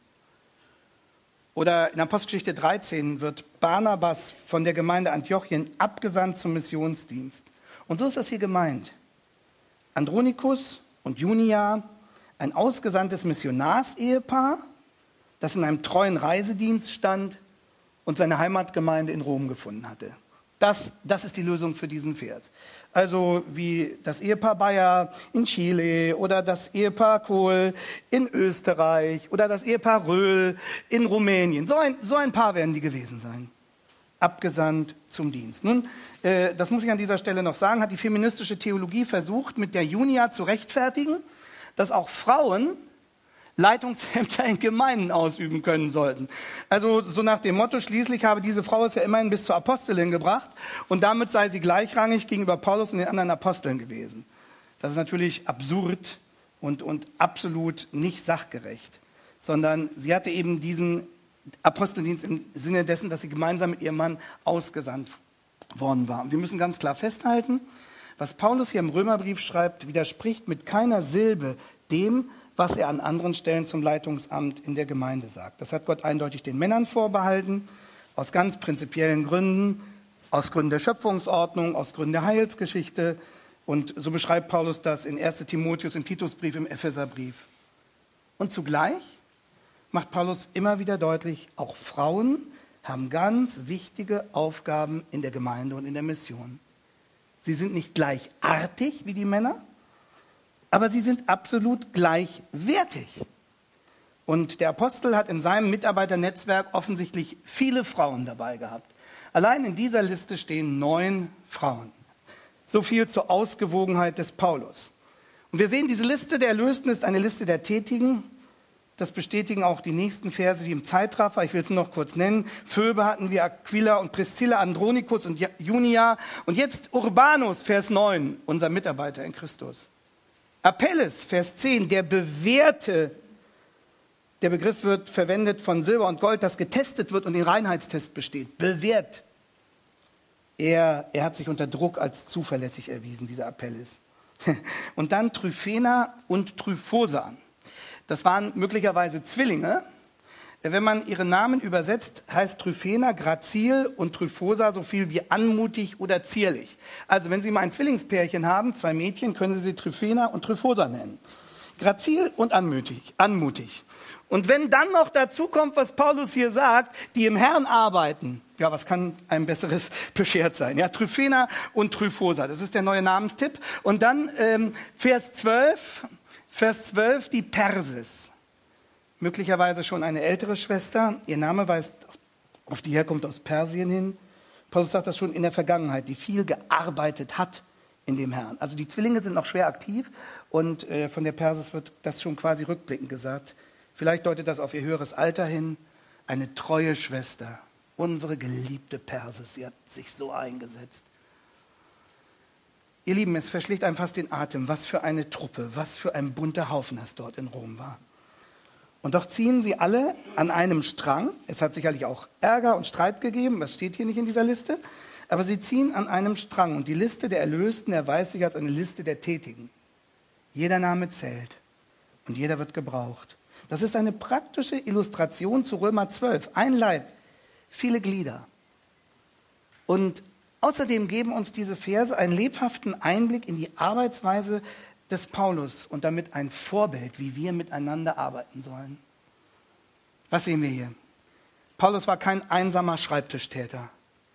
Oder in Apostelgeschichte dreizehn wird Barnabas von der Gemeinde Antiochien abgesandt zum Missionsdienst. Und so ist das hier gemeint. Andronikus und Junia, ein ausgesandtes Missionarsehepaar, das in einem treuen Reisedienst stand und seine Heimatgemeinde in Rom gefunden hatte. Das, das ist die Lösung für diesen Vers. Also wie das Ehepaar Bayer in Chile oder das Ehepaar Kohl in Österreich oder das Ehepaar Röhl in Rumänien. So ein, so ein Paar werden die gewesen sein. Abgesandt zum Dienst. Nun, äh, das muss ich an dieser Stelle noch sagen, hat die feministische Theologie versucht, mit der Junia zu rechtfertigen, dass auch Frauen Leitungsämter in Gemeinden ausüben können sollten. Also so nach dem Motto, schließlich habe diese Frau es ja immerhin bis zur Apostelin gebracht und damit sei sie gleichrangig gegenüber Paulus und den anderen Aposteln gewesen. Das ist natürlich absurd und, und absolut nicht sachgerecht, sondern sie hatte eben diesen Aposteldienst im Sinne dessen, dass sie gemeinsam mit ihrem Mann ausgesandt worden war. Und wir müssen ganz klar festhalten, was Paulus hier im Römerbrief schreibt, widerspricht mit keiner Silbe dem, was er an anderen Stellen zum Leitungsamt in der Gemeinde sagt. Das hat Gott eindeutig den Männern vorbehalten, aus ganz prinzipiellen Gründen, aus Gründen der Schöpfungsordnung, aus Gründen der Heilsgeschichte. Und so beschreibt Paulus das in ersten Timotheus, im Titusbrief, im Epheserbrief. Und zugleich macht Paulus immer wieder deutlich, auch Frauen haben ganz wichtige Aufgaben in der Gemeinde und in der Mission. Sie sind nicht gleichartig wie die Männer, aber sie sind absolut gleichwertig. Und der Apostel hat in seinem Mitarbeiternetzwerk offensichtlich viele Frauen dabei gehabt. Allein in dieser Liste stehen neun Frauen. So viel zur Ausgewogenheit des Paulus. Und wir sehen, diese Liste der Erlösten ist eine Liste der Tätigen. Das bestätigen auch die nächsten Verse wie im Zeitraffer. Ich will es nur noch kurz nennen. Phoebe hatten wir, Aquila und Priscilla, Andronikus und Junia. Und jetzt Urbanus, Vers neun, unser Mitarbeiter in Christus. Apelles, Vers zehn, der Bewährte. Der Begriff wird verwendet von Silber und Gold, das getestet wird und den Reinheitstest besteht. Bewährt. Er, er hat sich unter Druck als zuverlässig erwiesen, dieser Apelles. Und dann Tryphena und Tryphosa. Das waren möglicherweise Zwillinge. Wenn man ihre Namen übersetzt, heißt Tryphena grazil und Tryphosa so viel wie anmutig oder zierlich. Also wenn Sie mal ein Zwillingspärchen haben, zwei Mädchen, können Sie sie Tryphena und Tryphosa nennen. Grazil und anmutig, anmutig. Und wenn dann noch dazu kommt, was Paulus hier sagt, die im Herrn arbeiten, ja, was kann einem besseres beschert sein? Ja, Tryphena und Tryphosa, das ist der neue Namenstipp. Und dann ähm, Vers zwölf, Vers zwölf, die Persis. Möglicherweise schon eine ältere Schwester. Ihr Name weist auf die Herkunft aus Persien hin. Paulus sagt das schon in der Vergangenheit, die viel gearbeitet hat in dem Herrn. Also die Zwillinge sind noch schwer aktiv und äh, von der Persis wird das schon quasi rückblickend gesagt. Vielleicht deutet das auf ihr höheres Alter hin. Eine treue Schwester, unsere geliebte Persis, sie hat sich so eingesetzt. Ihr Lieben, es verschlägt einem fast den Atem, was für eine Truppe, was für ein bunter Haufen das dort in Rom war. Und doch ziehen sie alle an einem Strang. Es hat sicherlich auch Ärger und Streit gegeben, das steht hier nicht in dieser Liste. Aber sie ziehen an einem Strang. Und die Liste der Erlösten erweist sich als eine Liste der Tätigen. Jeder Name zählt und jeder wird gebraucht. Das ist eine praktische Illustration zu Römer zwölf. Ein Leib, viele Glieder. Und außerdem geben uns diese Verse einen lebhaften Einblick in die Arbeitsweise des Paulus und damit ein Vorbild, wie wir miteinander arbeiten sollen. Was sehen wir hier? Paulus war kein einsamer Schreibtischtäter.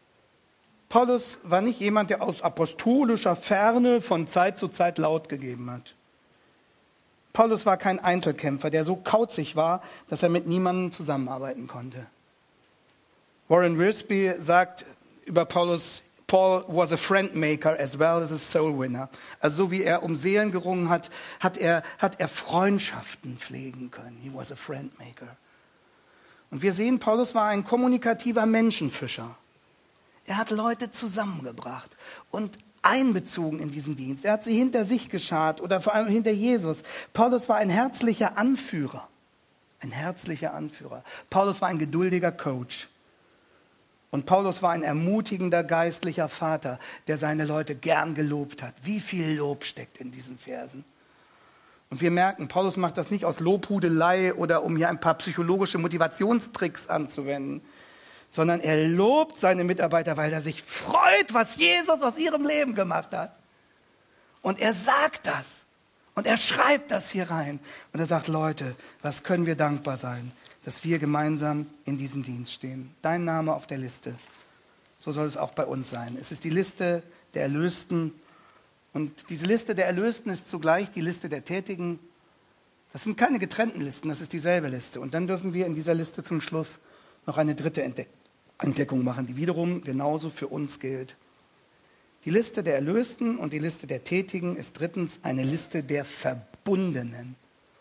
Paulus war nicht jemand, der aus apostolischer Ferne von Zeit zu Zeit laut gegeben hat. Paulus war kein Einzelkämpfer, der so kauzig war, dass er mit niemandem zusammenarbeiten konnte. Warren Wiersbe sagt über Paulus, Paul was a friend maker as well as a soul winner. Also so wie er um Seelen gerungen hat, hat er, hat er Freundschaften pflegen können. He was a friend maker. Und wir sehen, Paulus war ein kommunikativer Menschenfischer. Er hat Leute zusammengebracht und einbezogen in diesen Dienst. Er hat sie hinter sich geschart oder vor allem hinter Jesus. Paulus war ein herzlicher Anführer. Ein herzlicher Anführer. Paulus war ein geduldiger Coach. Und Paulus war ein ermutigender geistlicher Vater, der seine Leute gern gelobt hat. Wie viel Lob steckt in diesen Versen? Und wir merken, Paulus macht das nicht aus Lobhudelei oder um hier ein paar psychologische Motivationstricks anzuwenden, sondern er lobt seine Mitarbeiter, weil er sich freut, was Jesus aus ihrem Leben gemacht hat. Und er sagt das. Und er schreibt das hier rein. Und er sagt, Leute, was können wir dankbar sein, dass wir gemeinsam in diesem Dienst stehen. Dein Name auf der Liste. So soll es auch bei uns sein. Es ist die Liste der Erlösten. Und diese Liste der Erlösten ist zugleich die Liste der Tätigen. Das sind keine getrennten Listen, das ist dieselbe Liste. Und dann dürfen wir in dieser Liste zum Schluss noch eine dritte Entdeckung machen, die wiederum genauso für uns gilt. Die Liste der Erlösten und die Liste der Tätigen ist drittens eine Liste der Verbundenen.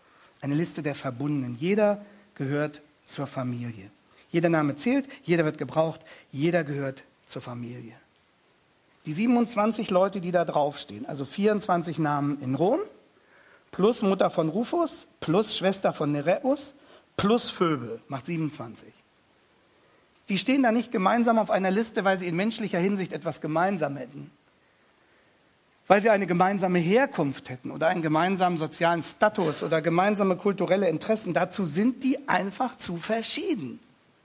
Eine Liste der Verbundenen. Jeder gehört zur Familie. Jeder Name zählt, jeder wird gebraucht, jeder gehört zur Familie. Die siebenundzwanzig Leute, die da draufstehen, also vierundzwanzig Namen in Rom, plus Mutter von Rufus, plus Schwester von Nereus, plus Phoebe, macht siebenundzwanzig. Die stehen da nicht gemeinsam auf einer Liste, weil sie in menschlicher Hinsicht etwas gemeinsam hätten. Weil sie eine gemeinsame Herkunft hätten oder einen gemeinsamen sozialen Status oder gemeinsame kulturelle Interessen. Dazu sind die einfach zu verschieden.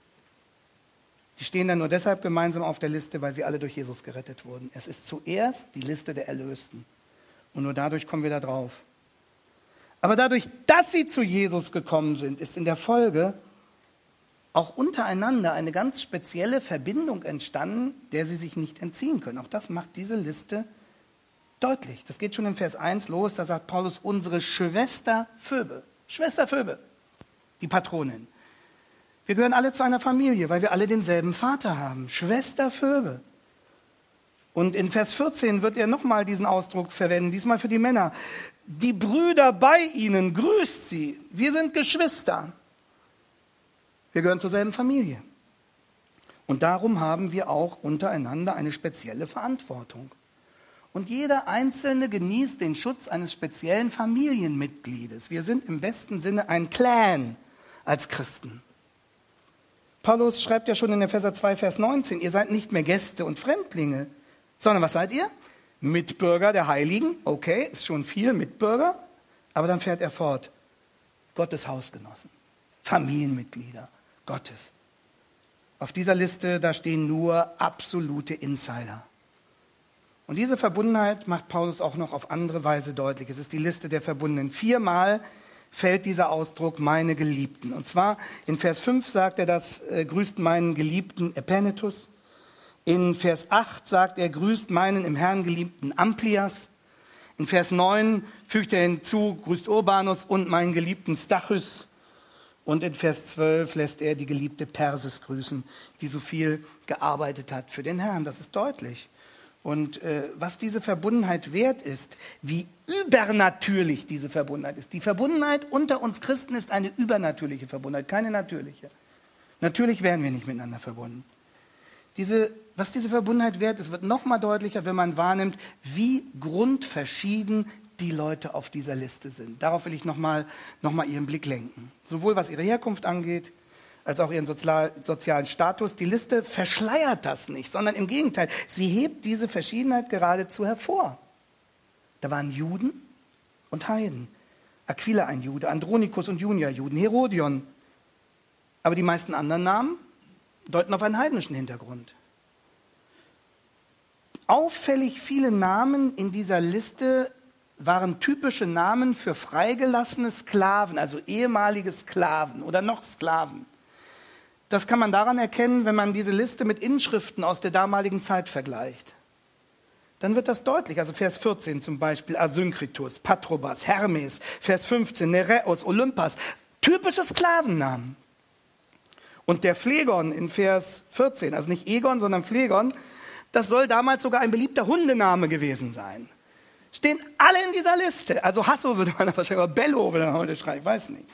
Die stehen dann nur deshalb gemeinsam auf der Liste, weil sie alle durch Jesus gerettet wurden. Es ist zuerst die Liste der Erlösten. Und nur dadurch kommen wir da drauf. Aber dadurch, dass sie zu Jesus gekommen sind, ist in der Folge auch untereinander eine ganz spezielle Verbindung entstanden, der sie sich nicht entziehen können. Auch das macht diese Liste deutlich. Das geht schon in Vers eins los, da sagt Paulus, unsere Schwester Phoebe. Schwester Phoebe, die Patronin. Wir gehören alle zu einer Familie, weil wir alle denselben Vater haben. Schwester Phoebe. Und in Vers vierzehn wird er nochmal diesen Ausdruck verwenden, diesmal für die Männer. Die Brüder bei ihnen, grüßt sie. Wir sind Geschwister. Wir gehören zur selben Familie. Und darum haben wir auch untereinander eine spezielle Verantwortung. Und jeder Einzelne genießt den Schutz eines speziellen Familienmitgliedes. Wir sind im besten Sinne ein Clan als Christen. Paulus schreibt ja schon in Epheser zwei, Vers neunzehn, ihr seid nicht mehr Gäste und Fremdlinge, sondern was seid ihr? Mitbürger der Heiligen. Okay, ist schon viel, Mitbürger. Aber dann fährt er fort. Gottes Hausgenossen, Familienmitglieder Gottes. Auf dieser Liste, da stehen nur absolute Insider. Und diese Verbundenheit macht Paulus auch noch auf andere Weise deutlich. Es ist die Liste der Verbundenen. Viermal fällt dieser Ausdruck meine Geliebten. Und zwar in Vers fünf sagt er das, äh, grüßt meinen Geliebten Epanetus. In Vers acht sagt er, grüßt meinen im Herrn geliebten Amplias. In Vers neun fügt er hinzu, grüßt Urbanus und meinen geliebten Stachys. Und in Vers zwölf lässt er die geliebte Persis grüßen, die so viel gearbeitet hat für den Herrn. Das ist deutlich. Und äh, was diese Verbundenheit wert ist, wie übernatürlich diese Verbundenheit ist. Die Verbundenheit unter uns Christen ist eine übernatürliche Verbundenheit, keine natürliche. Natürlich wären wir nicht miteinander verbunden. Diese, was diese Verbundenheit wert ist, wird noch mal deutlicher, wenn man wahrnimmt, wie grundverschieden die Leute auf dieser Liste sind. Darauf will ich noch mal, noch mal Ihren Blick lenken. Sowohl was ihre Herkunft angeht, als auch ihren sozial, sozialen Status. Die Liste verschleiert das nicht, sondern im Gegenteil, sie hebt diese Verschiedenheit geradezu hervor. Da waren Juden und Heiden. Aquila ein Jude, Andronikus und Junia Juden, Herodion. Aber die meisten anderen Namen deuten auf einen heidnischen Hintergrund. Auffällig viele Namen in dieser Liste waren typische Namen für freigelassene Sklaven, also ehemalige Sklaven oder noch Sklaven. Das kann man daran erkennen, wenn man diese Liste mit Inschriften aus der damaligen Zeit vergleicht. Dann wird das deutlich. Also Vers vierzehn zum Beispiel Asynkritus, Patrobas, Hermes. Vers fünfzehn Nereus, Olympas. Typische Sklavennamen. Und der Phlegon in Vers vierzehn, also nicht Egon, sondern Phlegon, das soll damals sogar ein beliebter Hundename gewesen sein. Stehen alle in dieser Liste. Also Hasso würde man wahrscheinlich, oder Bello würde man heute schreiben, ich weiß nicht.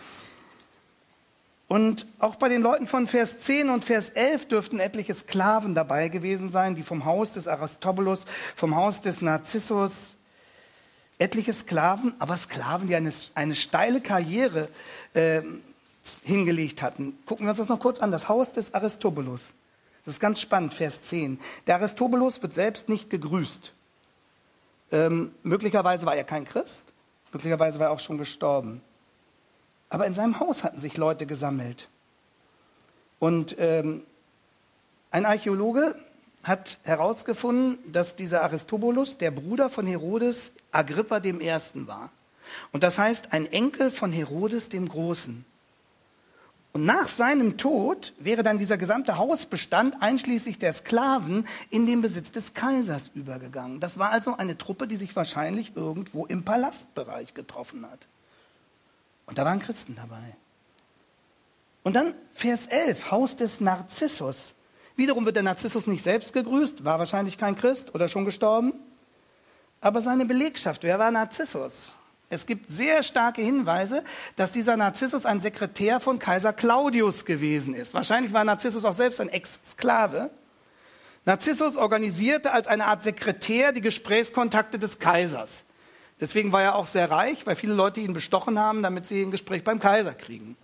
Und auch bei den Leuten von Vers zehn und Vers elf dürften etliche Sklaven dabei gewesen sein, die vom Haus des Aristobulus, vom Haus des Narzissus, etliche Sklaven, aber Sklaven, die eine, eine steile Karriere äh, hingelegt hatten. Gucken wir uns das noch kurz an, das Haus des Aristobulus. Das ist ganz spannend, Vers zehn. Der Aristobulus wird selbst nicht gegrüßt. Ähm, möglicherweise war er kein Christ, möglicherweise war er auch schon gestorben. Aber in seinem Haus hatten sich Leute gesammelt. Und ähm, ein Archäologe hat herausgefunden, dass dieser Aristobulus der Bruder von Herodes Agrippa dem Ersten war. Und das heißt, ein Enkel von Herodes dem Großen. Und nach seinem Tod wäre dann dieser gesamte Hausbestand, einschließlich der Sklaven, in den Besitz des Kaisers übergegangen. Das war also eine Truppe, die sich wahrscheinlich irgendwo im Palastbereich getroffen hat. Und da waren Christen dabei. Und dann Vers elf, Haus des Narzissus. Wiederum wird der Narzissus nicht selbst gegrüßt, war wahrscheinlich kein Christ oder schon gestorben. Aber seine Belegschaft, wer war Narzissus? Es gibt sehr starke Hinweise, dass dieser Narzissus ein Sekretär von Kaiser Claudius gewesen ist. Wahrscheinlich war Narzissus auch selbst ein Ex-Sklave. Narzissus organisierte als eine Art Sekretär die Gesprächskontakte des Kaisers. Deswegen war er auch sehr reich, weil viele Leute ihn bestochen haben, damit sie ein Gespräch beim Kaiser kriegen.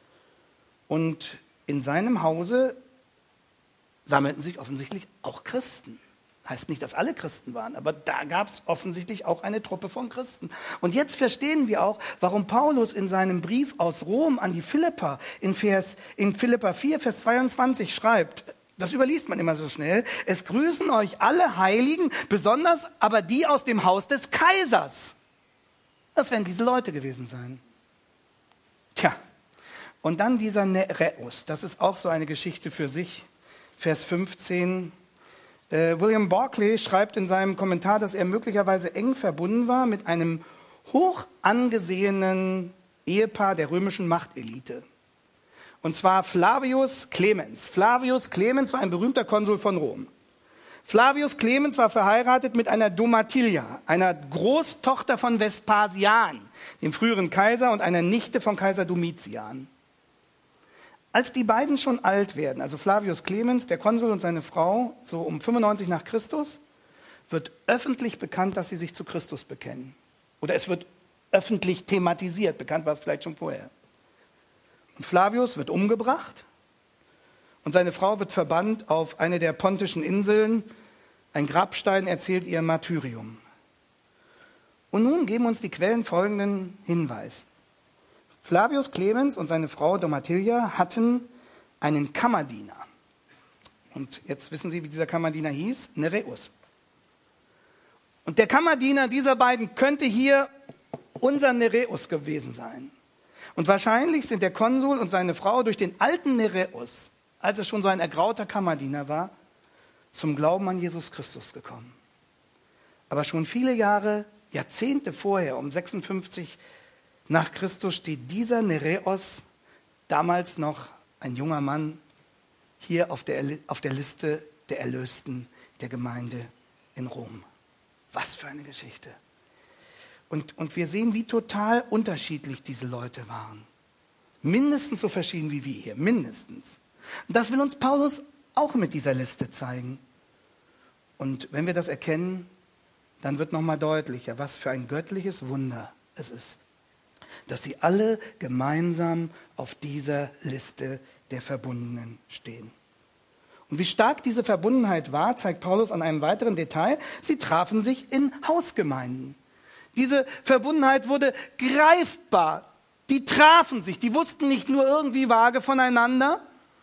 Und in seinem Hause sammelten sich offensichtlich auch Christen. Heißt nicht, dass alle Christen waren, aber da gab es offensichtlich auch eine Truppe von Christen. Und jetzt verstehen wir auch, warum Paulus in seinem Brief aus Rom an die Philipper in, Vers, in Philipper vier, Vers zweiundzwanzig schreibt, das überliest man immer so schnell, es grüßen euch alle Heiligen, besonders aber die aus dem Haus des Kaisers. Das werden diese Leute gewesen sein. Tja, und dann dieser Nereus, das ist auch so eine Geschichte für sich, Vers fünfzehn. Äh, William Barclay schreibt in seinem Kommentar, dass er möglicherweise eng verbunden war mit einem hoch angesehenen Ehepaar der römischen Machtelite. Und zwar Flavius Clemens. Flavius Clemens war ein berühmter Konsul von Rom. Flavius Clemens war verheiratet mit einer Domatilia, einer Großtochter von Vespasian, dem früheren Kaiser, und einer Nichte von Kaiser Domitian. Als die beiden schon alt werden, also Flavius Clemens, der Konsul, und seine Frau, so um fünfundneunzig nach Christus, wird öffentlich bekannt, dass sie sich zu Christus bekennen. Oder es wird öffentlich thematisiert, bekannt war es vielleicht schon vorher. Und Flavius wird umgebracht und seine Frau wird verbannt auf eine der pontischen Inseln. Ein Grabstein erzählt ihr Martyrium. Und nun geben uns die Quellen folgenden Hinweis. Flavius Clemens und seine Frau Domatilia hatten einen Kammerdiener. Und jetzt wissen Sie, wie dieser Kammerdiener hieß? Nereus. Und der Kammerdiener dieser beiden könnte hier unser Nereus gewesen sein. Und wahrscheinlich sind der Konsul und seine Frau durch den alten Nereus, als er schon so ein ergrauter Kammerdiener war, zum Glauben an Jesus Christus gekommen. Aber schon viele Jahre, Jahrzehnte vorher, um sechsundfünfzig nach Christus, steht dieser Nereus, damals noch ein junger Mann, hier auf der, auf der Liste der Erlösten der Gemeinde in Rom. Was für eine Geschichte. Und, und wir sehen, wie total unterschiedlich diese Leute waren. Mindestens so verschieden wie wir hier, mindestens. Und das will uns Paulus auch mit dieser Liste zeigen. Und wenn wir das erkennen, dann wird nochmal deutlicher, was für ein göttliches Wunder es ist, dass sie alle gemeinsam auf dieser Liste der Verbundenen stehen. Und wie stark diese Verbundenheit war, zeigt Paulus an einem weiteren Detail. Sie trafen sich in Hausgemeinden. Diese Verbundenheit wurde greifbar. Die trafen sich, die wussten nicht nur irgendwie vage voneinander.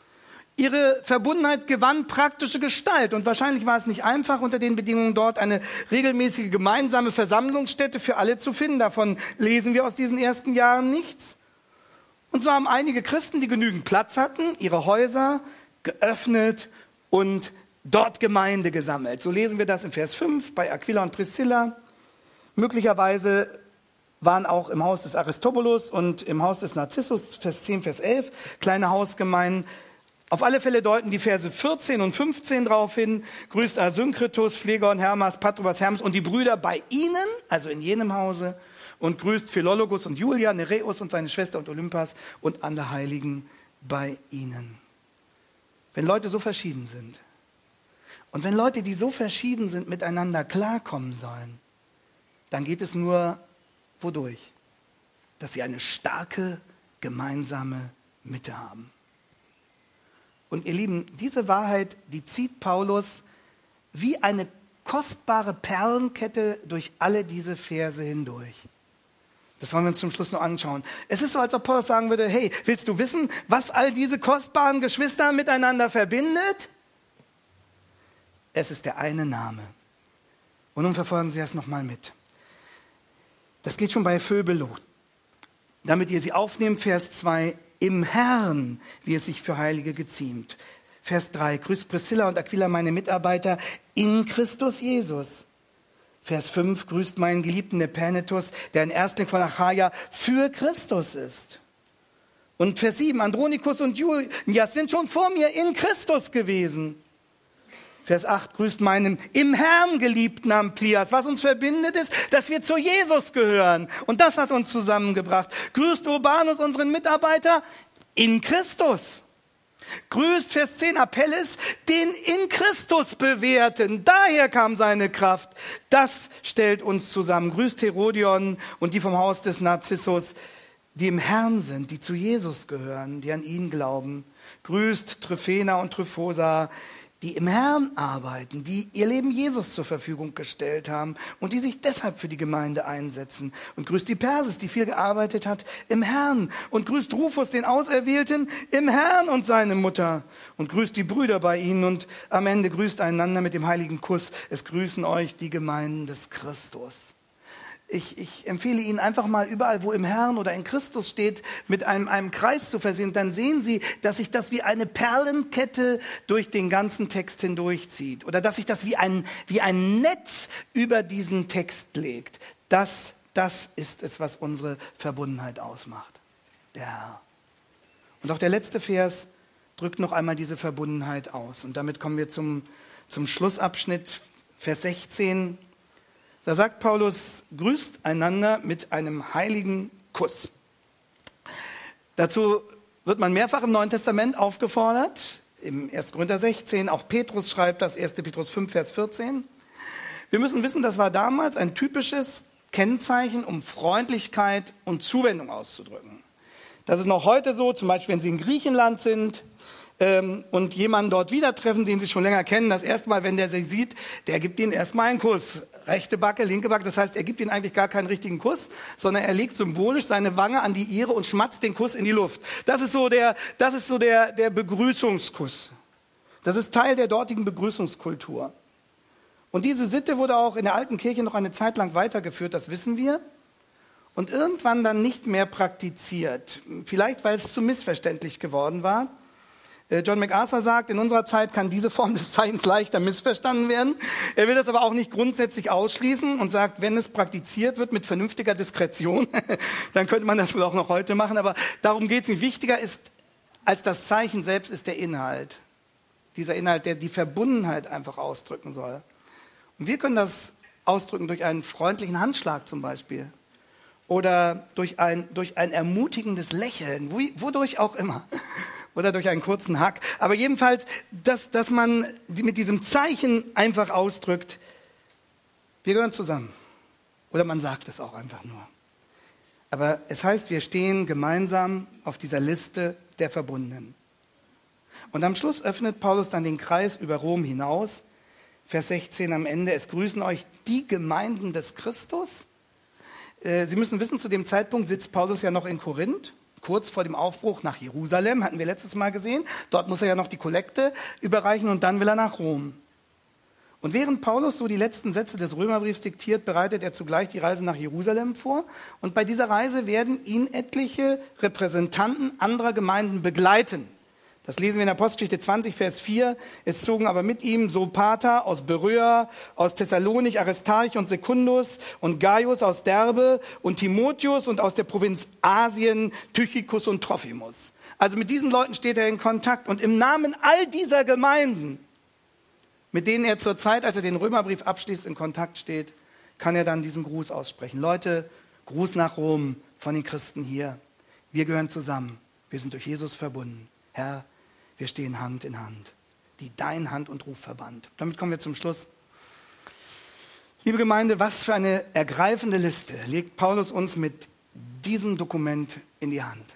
Ihre Verbundenheit gewann praktische Gestalt. Und wahrscheinlich war es nicht einfach, unter den Bedingungen dort eine regelmäßige gemeinsame Versammlungsstätte für alle zu finden. Davon lesen wir aus diesen ersten Jahren nichts. Und so haben einige Christen, die genügend Platz hatten, ihre Häuser geöffnet und dort Gemeinde gesammelt. So lesen wir das in Vers fünf bei Aquila und Priscilla. Möglicherweise waren auch im Haus des Aristobulus und im Haus des Narzissus, Vers zehn, Vers elf, kleine Hausgemeinden. Auf alle Fälle deuten die Verse vierzehn und fünfzehn darauf hin. Grüßt Asynkritus, Phlegon, Hermas, Patrobas, Hermes und die Brüder bei ihnen, also in jenem Hause. Und grüßt Philologus und Julia, Nereus und seine Schwester und Olympas und alle Heiligen bei ihnen. Wenn Leute so verschieden sind und wenn Leute, die so verschieden sind, miteinander klarkommen sollen, dann geht es nur wodurch? Dass sie eine starke gemeinsame Mitte haben. Und ihr Lieben, diese Wahrheit, die zieht Paulus wie eine kostbare Perlenkette durch alle diese Verse hindurch. Das wollen wir uns zum Schluss noch anschauen. Es ist so, als ob Paulus sagen würde, hey, willst du wissen, was all diese kostbaren Geschwister miteinander verbindet? Es ist der eine Name. Und nun verfolgen Sie das nochmal mit. Das geht schon bei Vöbel los. Damit ihr sie aufnehmt, Vers zwei, im Herrn, wie es sich für Heilige geziemt. Vers drei, grüßt Priscilla und Aquila, meine Mitarbeiter, in Christus Jesus. Vers fünf, grüßt meinen geliebten Epanetus, der ein Erstling von Achaia für Christus ist. Und Vers sieben, Andronikus und Julias sind schon vor mir in Christus gewesen. Vers acht, grüßt meinen im Herrn geliebten Amplias. Was uns verbindet ist, dass wir zu Jesus gehören. Und das hat uns zusammengebracht. Grüßt Urbanus, unseren Mitarbeiter, in Christus. Grüßt, Vers zehn, Apelles, den in Christus Bewährten. Daher kam seine Kraft. Das stellt uns zusammen. Grüßt Herodion und die vom Haus des Narzissus, die im Herrn sind, die zu Jesus gehören, die an ihn glauben. Grüßt Tryphena und Tryphosa, die im Herrn arbeiten, die ihr Leben Jesus zur Verfügung gestellt haben und die sich deshalb für die Gemeinde einsetzen. Und grüßt die Persis, die viel gearbeitet hat, im Herrn. Und grüßt Rufus, den Auserwählten, im Herrn und seine Mutter. Und grüßt die Brüder bei ihnen und am Ende grüßt einander mit dem heiligen Kuss. Es grüßen euch die Gemeinden des Christus. Ich, ich empfehle Ihnen einfach mal überall, wo im Herrn oder in Christus steht, mit einem, einem Kreis zu versehen. Dann sehen Sie, dass sich das wie eine Perlenkette durch den ganzen Text hindurchzieht. Oder dass sich das wie ein, wie ein Netz über diesen Text legt. Das, das ist es, was unsere Verbundenheit ausmacht. Der Herr. Und auch der letzte Vers drückt noch einmal diese Verbundenheit aus. Und damit kommen wir zum, zum Schlussabschnitt, Vers sechzehn. Da sagt Paulus, grüßt einander mit einem heiligen Kuss. Dazu wird man mehrfach im Neuen Testament aufgefordert, im ersten Korinther sechzehn, auch Petrus schreibt das, erster Petrus fünf, Vers vierzehn. Wir müssen wissen, das war damals ein typisches Kennzeichen, um Freundlichkeit und Zuwendung auszudrücken. Das ist noch heute so, zum Beispiel, wenn Sie in Griechenland sind, Ähm, und jemanden dort wieder treffen, den Sie schon länger kennen, das erste Mal, wenn der Sie sieht, der gibt Ihnen erstmal einen Kuss. Rechte Backe, linke Backe, das heißt, er gibt Ihnen eigentlich gar keinen richtigen Kuss, sondern er legt symbolisch seine Wange an die Ihre und schmatzt den Kuss in die Luft. Das ist so der, das ist so der, der Begrüßungskuss. Das ist Teil der dortigen Begrüßungskultur. Und diese Sitte wurde auch in der alten Kirche noch eine Zeit lang weitergeführt, das wissen wir. Und irgendwann dann nicht mehr praktiziert. Vielleicht, weil es zu missverständlich geworden war. John MacArthur sagt, in unserer Zeit kann diese Form des Zeichens leichter missverstanden werden. Er will das aber auch nicht grundsätzlich ausschließen und sagt, wenn es praktiziert wird mit vernünftiger Diskretion, dann könnte man das wohl auch noch heute machen. Aber darum geht es nicht. Wichtiger ist, als das Zeichen selbst ist der Inhalt. Dieser Inhalt, der die Verbundenheit einfach ausdrücken soll. Und wir können das ausdrücken durch einen freundlichen Handschlag zum Beispiel. Oder durch ein, durch ein ermutigendes Lächeln, wodurch auch immer. Oder durch einen kurzen Hack. Aber jedenfalls, dass, dass man mit diesem Zeichen einfach ausdrückt, wir gehören zusammen. Oder man sagt es auch einfach nur. Aber es heißt, wir stehen gemeinsam auf dieser Liste der Verbundenen. Und am Schluss öffnet Paulus dann den Kreis über Rom hinaus. Vers sechzehn am Ende, es grüßen euch die Gemeinden des Christus. Sie müssen wissen, zu dem Zeitpunkt sitzt Paulus ja noch in Korinth. Kurz vor dem Aufbruch nach Jerusalem, hatten wir letztes Mal gesehen. Dort muss er ja noch die Kollekte überreichen und dann will er nach Rom. Und während Paulus so die letzten Sätze des Römerbriefs diktiert, bereitet er zugleich die Reise nach Jerusalem vor. Und bei dieser Reise werden ihn etliche Repräsentanten anderer Gemeinden begleiten. Das lesen wir in Apostelgeschichte zwanzig, Vers vier. Es zogen aber mit ihm Sopater aus Beröa, aus Thessalonich, Aristarch und Sekundus und Gaius aus Derbe und Timotheus und aus der Provinz Asien Tychicus und Trophimus. Also mit diesen Leuten steht er in Kontakt. Und im Namen all dieser Gemeinden, mit denen er zur Zeit, als er den Römerbrief abschließt, in Kontakt steht, kann er dann diesen Gruß aussprechen. Leute, Gruß nach Rom von den Christen hier. Wir gehören zusammen. Wir sind durch Jesus verbunden. Herr, wir stehen Hand in Hand, die dein Hand und Ruf verband. Damit kommen wir zum Schluss. Liebe Gemeinde, was für eine ergreifende Liste legt Paulus uns mit diesem Dokument in die Hand.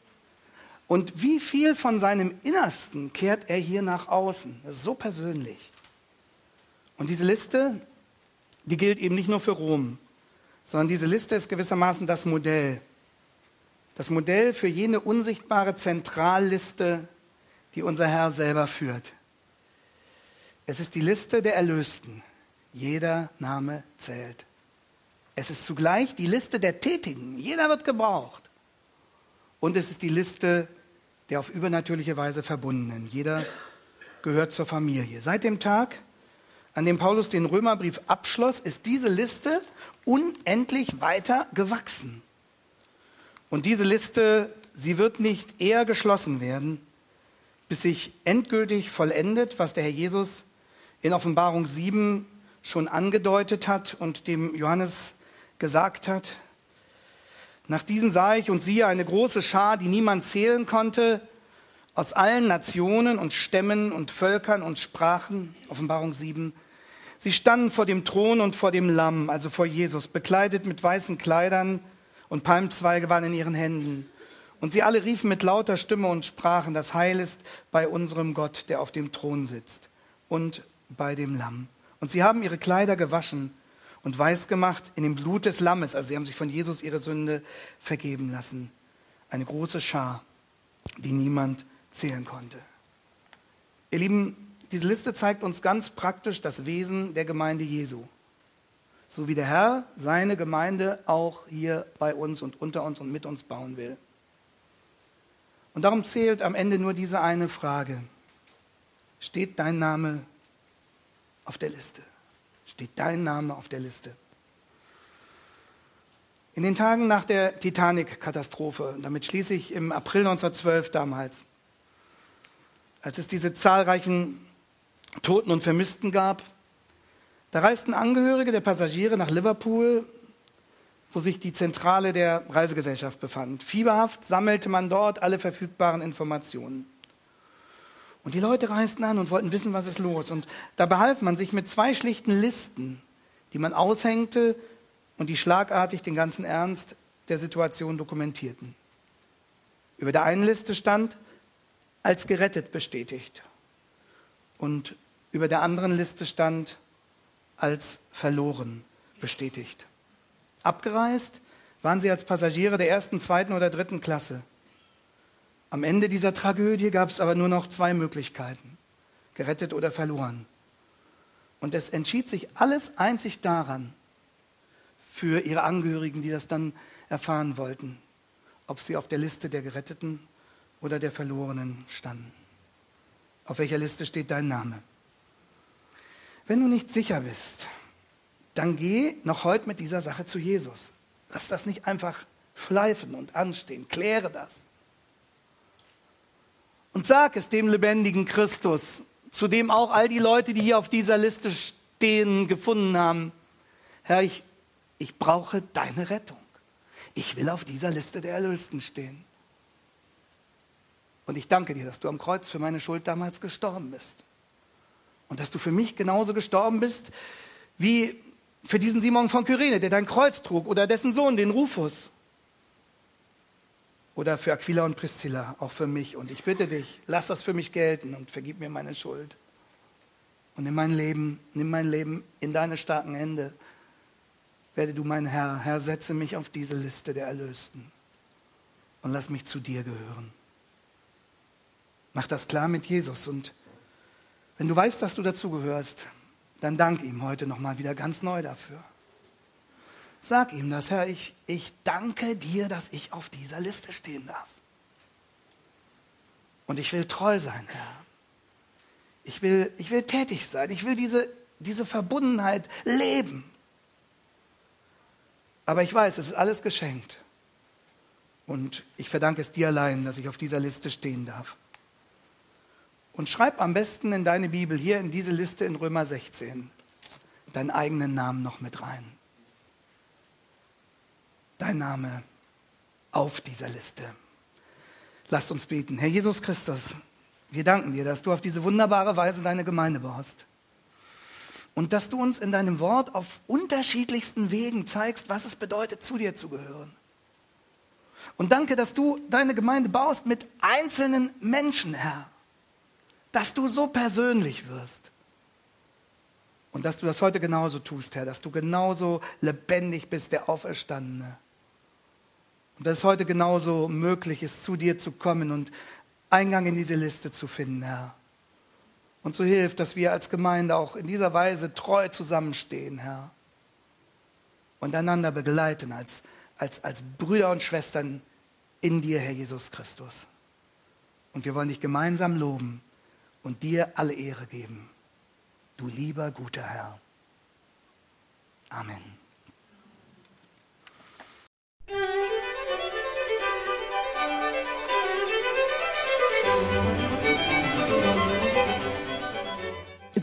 Und wie viel von seinem Innersten kehrt er hier nach außen? Das ist so persönlich. Und diese Liste, die gilt eben nicht nur für Rom, sondern diese Liste ist gewissermaßen das Modell. Das Modell für jene unsichtbare Zentralliste, die unser Herr selber führt. Es ist die Liste der Erlösten. Jeder Name zählt. Es ist zugleich die Liste der Tätigen. Jeder wird gebraucht. Und es ist die Liste der auf übernatürliche Weise Verbundenen. Jeder gehört zur Familie. Seit dem Tag, an dem Paulus den Römerbrief abschloss, ist diese Liste unendlich weiter gewachsen. Und diese Liste, sie wird nicht eher geschlossen werden, bis sich endgültig vollendet, was der Herr Jesus in Offenbarung sieben schon angedeutet hat und dem Johannes gesagt hat. Nach diesen sah ich und siehe eine große Schar, die niemand zählen konnte, aus allen Nationen und Stämmen und Völkern und Sprachen, Offenbarung sieben. Sie standen vor dem Thron und vor dem Lamm, also vor Jesus, bekleidet mit weißen Kleidern und Palmzweige waren in ihren Händen. Und sie alle riefen mit lauter Stimme und sprachen, das Heil ist bei unserem Gott, der auf dem Thron sitzt, und bei dem Lamm. Und sie haben ihre Kleider gewaschen und weiß gemacht in dem Blut des Lammes. Also sie haben sich von Jesus ihre Sünde vergeben lassen. Eine große Schar, die niemand zählen konnte. Ihr Lieben, diese Liste zeigt uns ganz praktisch das Wesen der Gemeinde Jesu. So wie der Herr seine Gemeinde auch hier bei uns und unter uns und mit uns bauen will. Und darum zählt am Ende nur diese eine Frage. Steht dein Name auf der Liste? Steht dein Name auf der Liste? In den Tagen nach der Titanic-Katastrophe, damit schließe ich im April neunzehnhundertzwölf damals, als es diese zahlreichen Toten und Vermissten gab, da reisten Angehörige der Passagiere nach Liverpool, wo sich die Zentrale der Reisegesellschaft befand. Fieberhaft sammelte man dort alle verfügbaren Informationen. Und die Leute reisten an und wollten wissen, was ist los. Und da behalf man sich mit zwei schlichten Listen, die man aushängte und die schlagartig den ganzen Ernst der Situation dokumentierten. Über der einen Liste stand, als gerettet bestätigt. Und über der anderen Liste stand, als verloren bestätigt. Abgereist waren sie als Passagiere der ersten, zweiten oder dritten Klasse. Am Ende dieser Tragödie gab es aber nur noch zwei Möglichkeiten, gerettet oder verloren. Und es entschied sich alles einzig daran, für ihre Angehörigen, die das dann erfahren wollten, ob sie auf der Liste der Geretteten oder der Verlorenen standen. Auf welcher Liste steht dein Name? Wenn du nicht sicher bist, dann geh noch heute mit dieser Sache zu Jesus. Lass das nicht einfach schleifen und anstehen. Kläre das. Und sag es dem lebendigen Christus, zu dem auch all die Leute, die hier auf dieser Liste stehen, gefunden haben. Herr, ich, ich brauche deine Rettung. Ich will auf dieser Liste der Erlösten stehen. Und ich danke dir, dass du am Kreuz für meine Schuld damals gestorben bist. Und dass du für mich genauso gestorben bist, wie für diesen Simon von Kyrene, der dein Kreuz trug, oder dessen Sohn, den Rufus. Oder für Aquila und Priscilla, auch für mich. Und ich bitte dich, lass das für mich gelten und vergib mir meine Schuld. Und nimm mein Leben, nimm mein Leben in deine starken Hände. Werde du mein Herr. Herr, setze mich auf diese Liste der Erlösten. Und lass mich zu dir gehören. Mach das klar mit Jesus. Und wenn du weißt, dass du dazugehörst, dann dank ihm heute nochmal wieder ganz neu dafür. Sag ihm das, Herr, ich, ich danke dir, dass ich auf dieser Liste stehen darf. Und ich will treu sein, Herr. Ich will, ich will tätig sein. Ich will diese, diese Verbundenheit leben. Aber ich weiß, es ist alles geschenkt. Und ich verdanke es dir allein, dass ich auf dieser Liste stehen darf. Und schreib am besten in deine Bibel, hier in diese Liste in Römer sechzehn, deinen eigenen Namen noch mit rein. Dein Name auf dieser Liste. Lasst uns beten. Herr Jesus Christus, wir danken dir, dass du auf diese wunderbare Weise deine Gemeinde baust. Und dass du uns in deinem Wort auf unterschiedlichsten Wegen zeigst, was es bedeutet, zu dir zu gehören. Und danke, dass du deine Gemeinde baust mit einzelnen Menschen, Herr. Dass du so persönlich wirst. Und dass du das heute genauso tust, Herr. Dass du genauso lebendig bist, der Auferstandene. Und dass es heute genauso möglich ist, zu dir zu kommen und Eingang in diese Liste zu finden, Herr. Und so hilft, dass wir als Gemeinde auch in dieser Weise treu zusammenstehen, Herr. Und einander begleiten als, als, als Brüder und Schwestern in dir, Herr Jesus Christus. Und wir wollen dich gemeinsam loben und dir alle Ehre geben. Du lieber, guter Herr. Amen.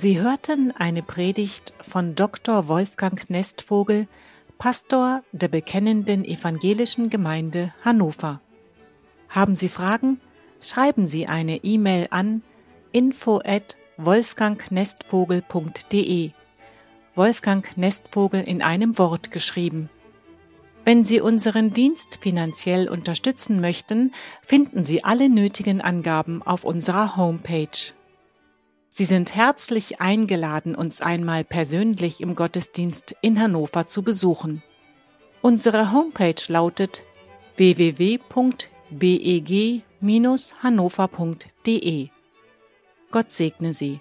Sie hörten eine Predigt von Doktor Wolfgang Nestvogel, Pastor der Bekennenden Evangelischen Gemeinde Hannover. Haben Sie Fragen? Schreiben Sie eine E-Mail an info at wolfgangnestvogel punkt de. Wolfgang Nestvogel in einem Wort geschrieben. Wenn Sie unseren Dienst finanziell unterstützen möchten, finden Sie alle nötigen Angaben auf unserer Homepage. Sie sind herzlich eingeladen, uns einmal persönlich im Gottesdienst in Hannover zu besuchen. Unsere Homepage lautet w w w punkt b e g bindestrich hannover punkt de. Gott segne Sie.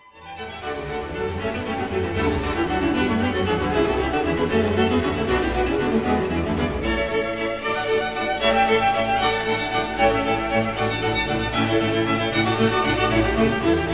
Musik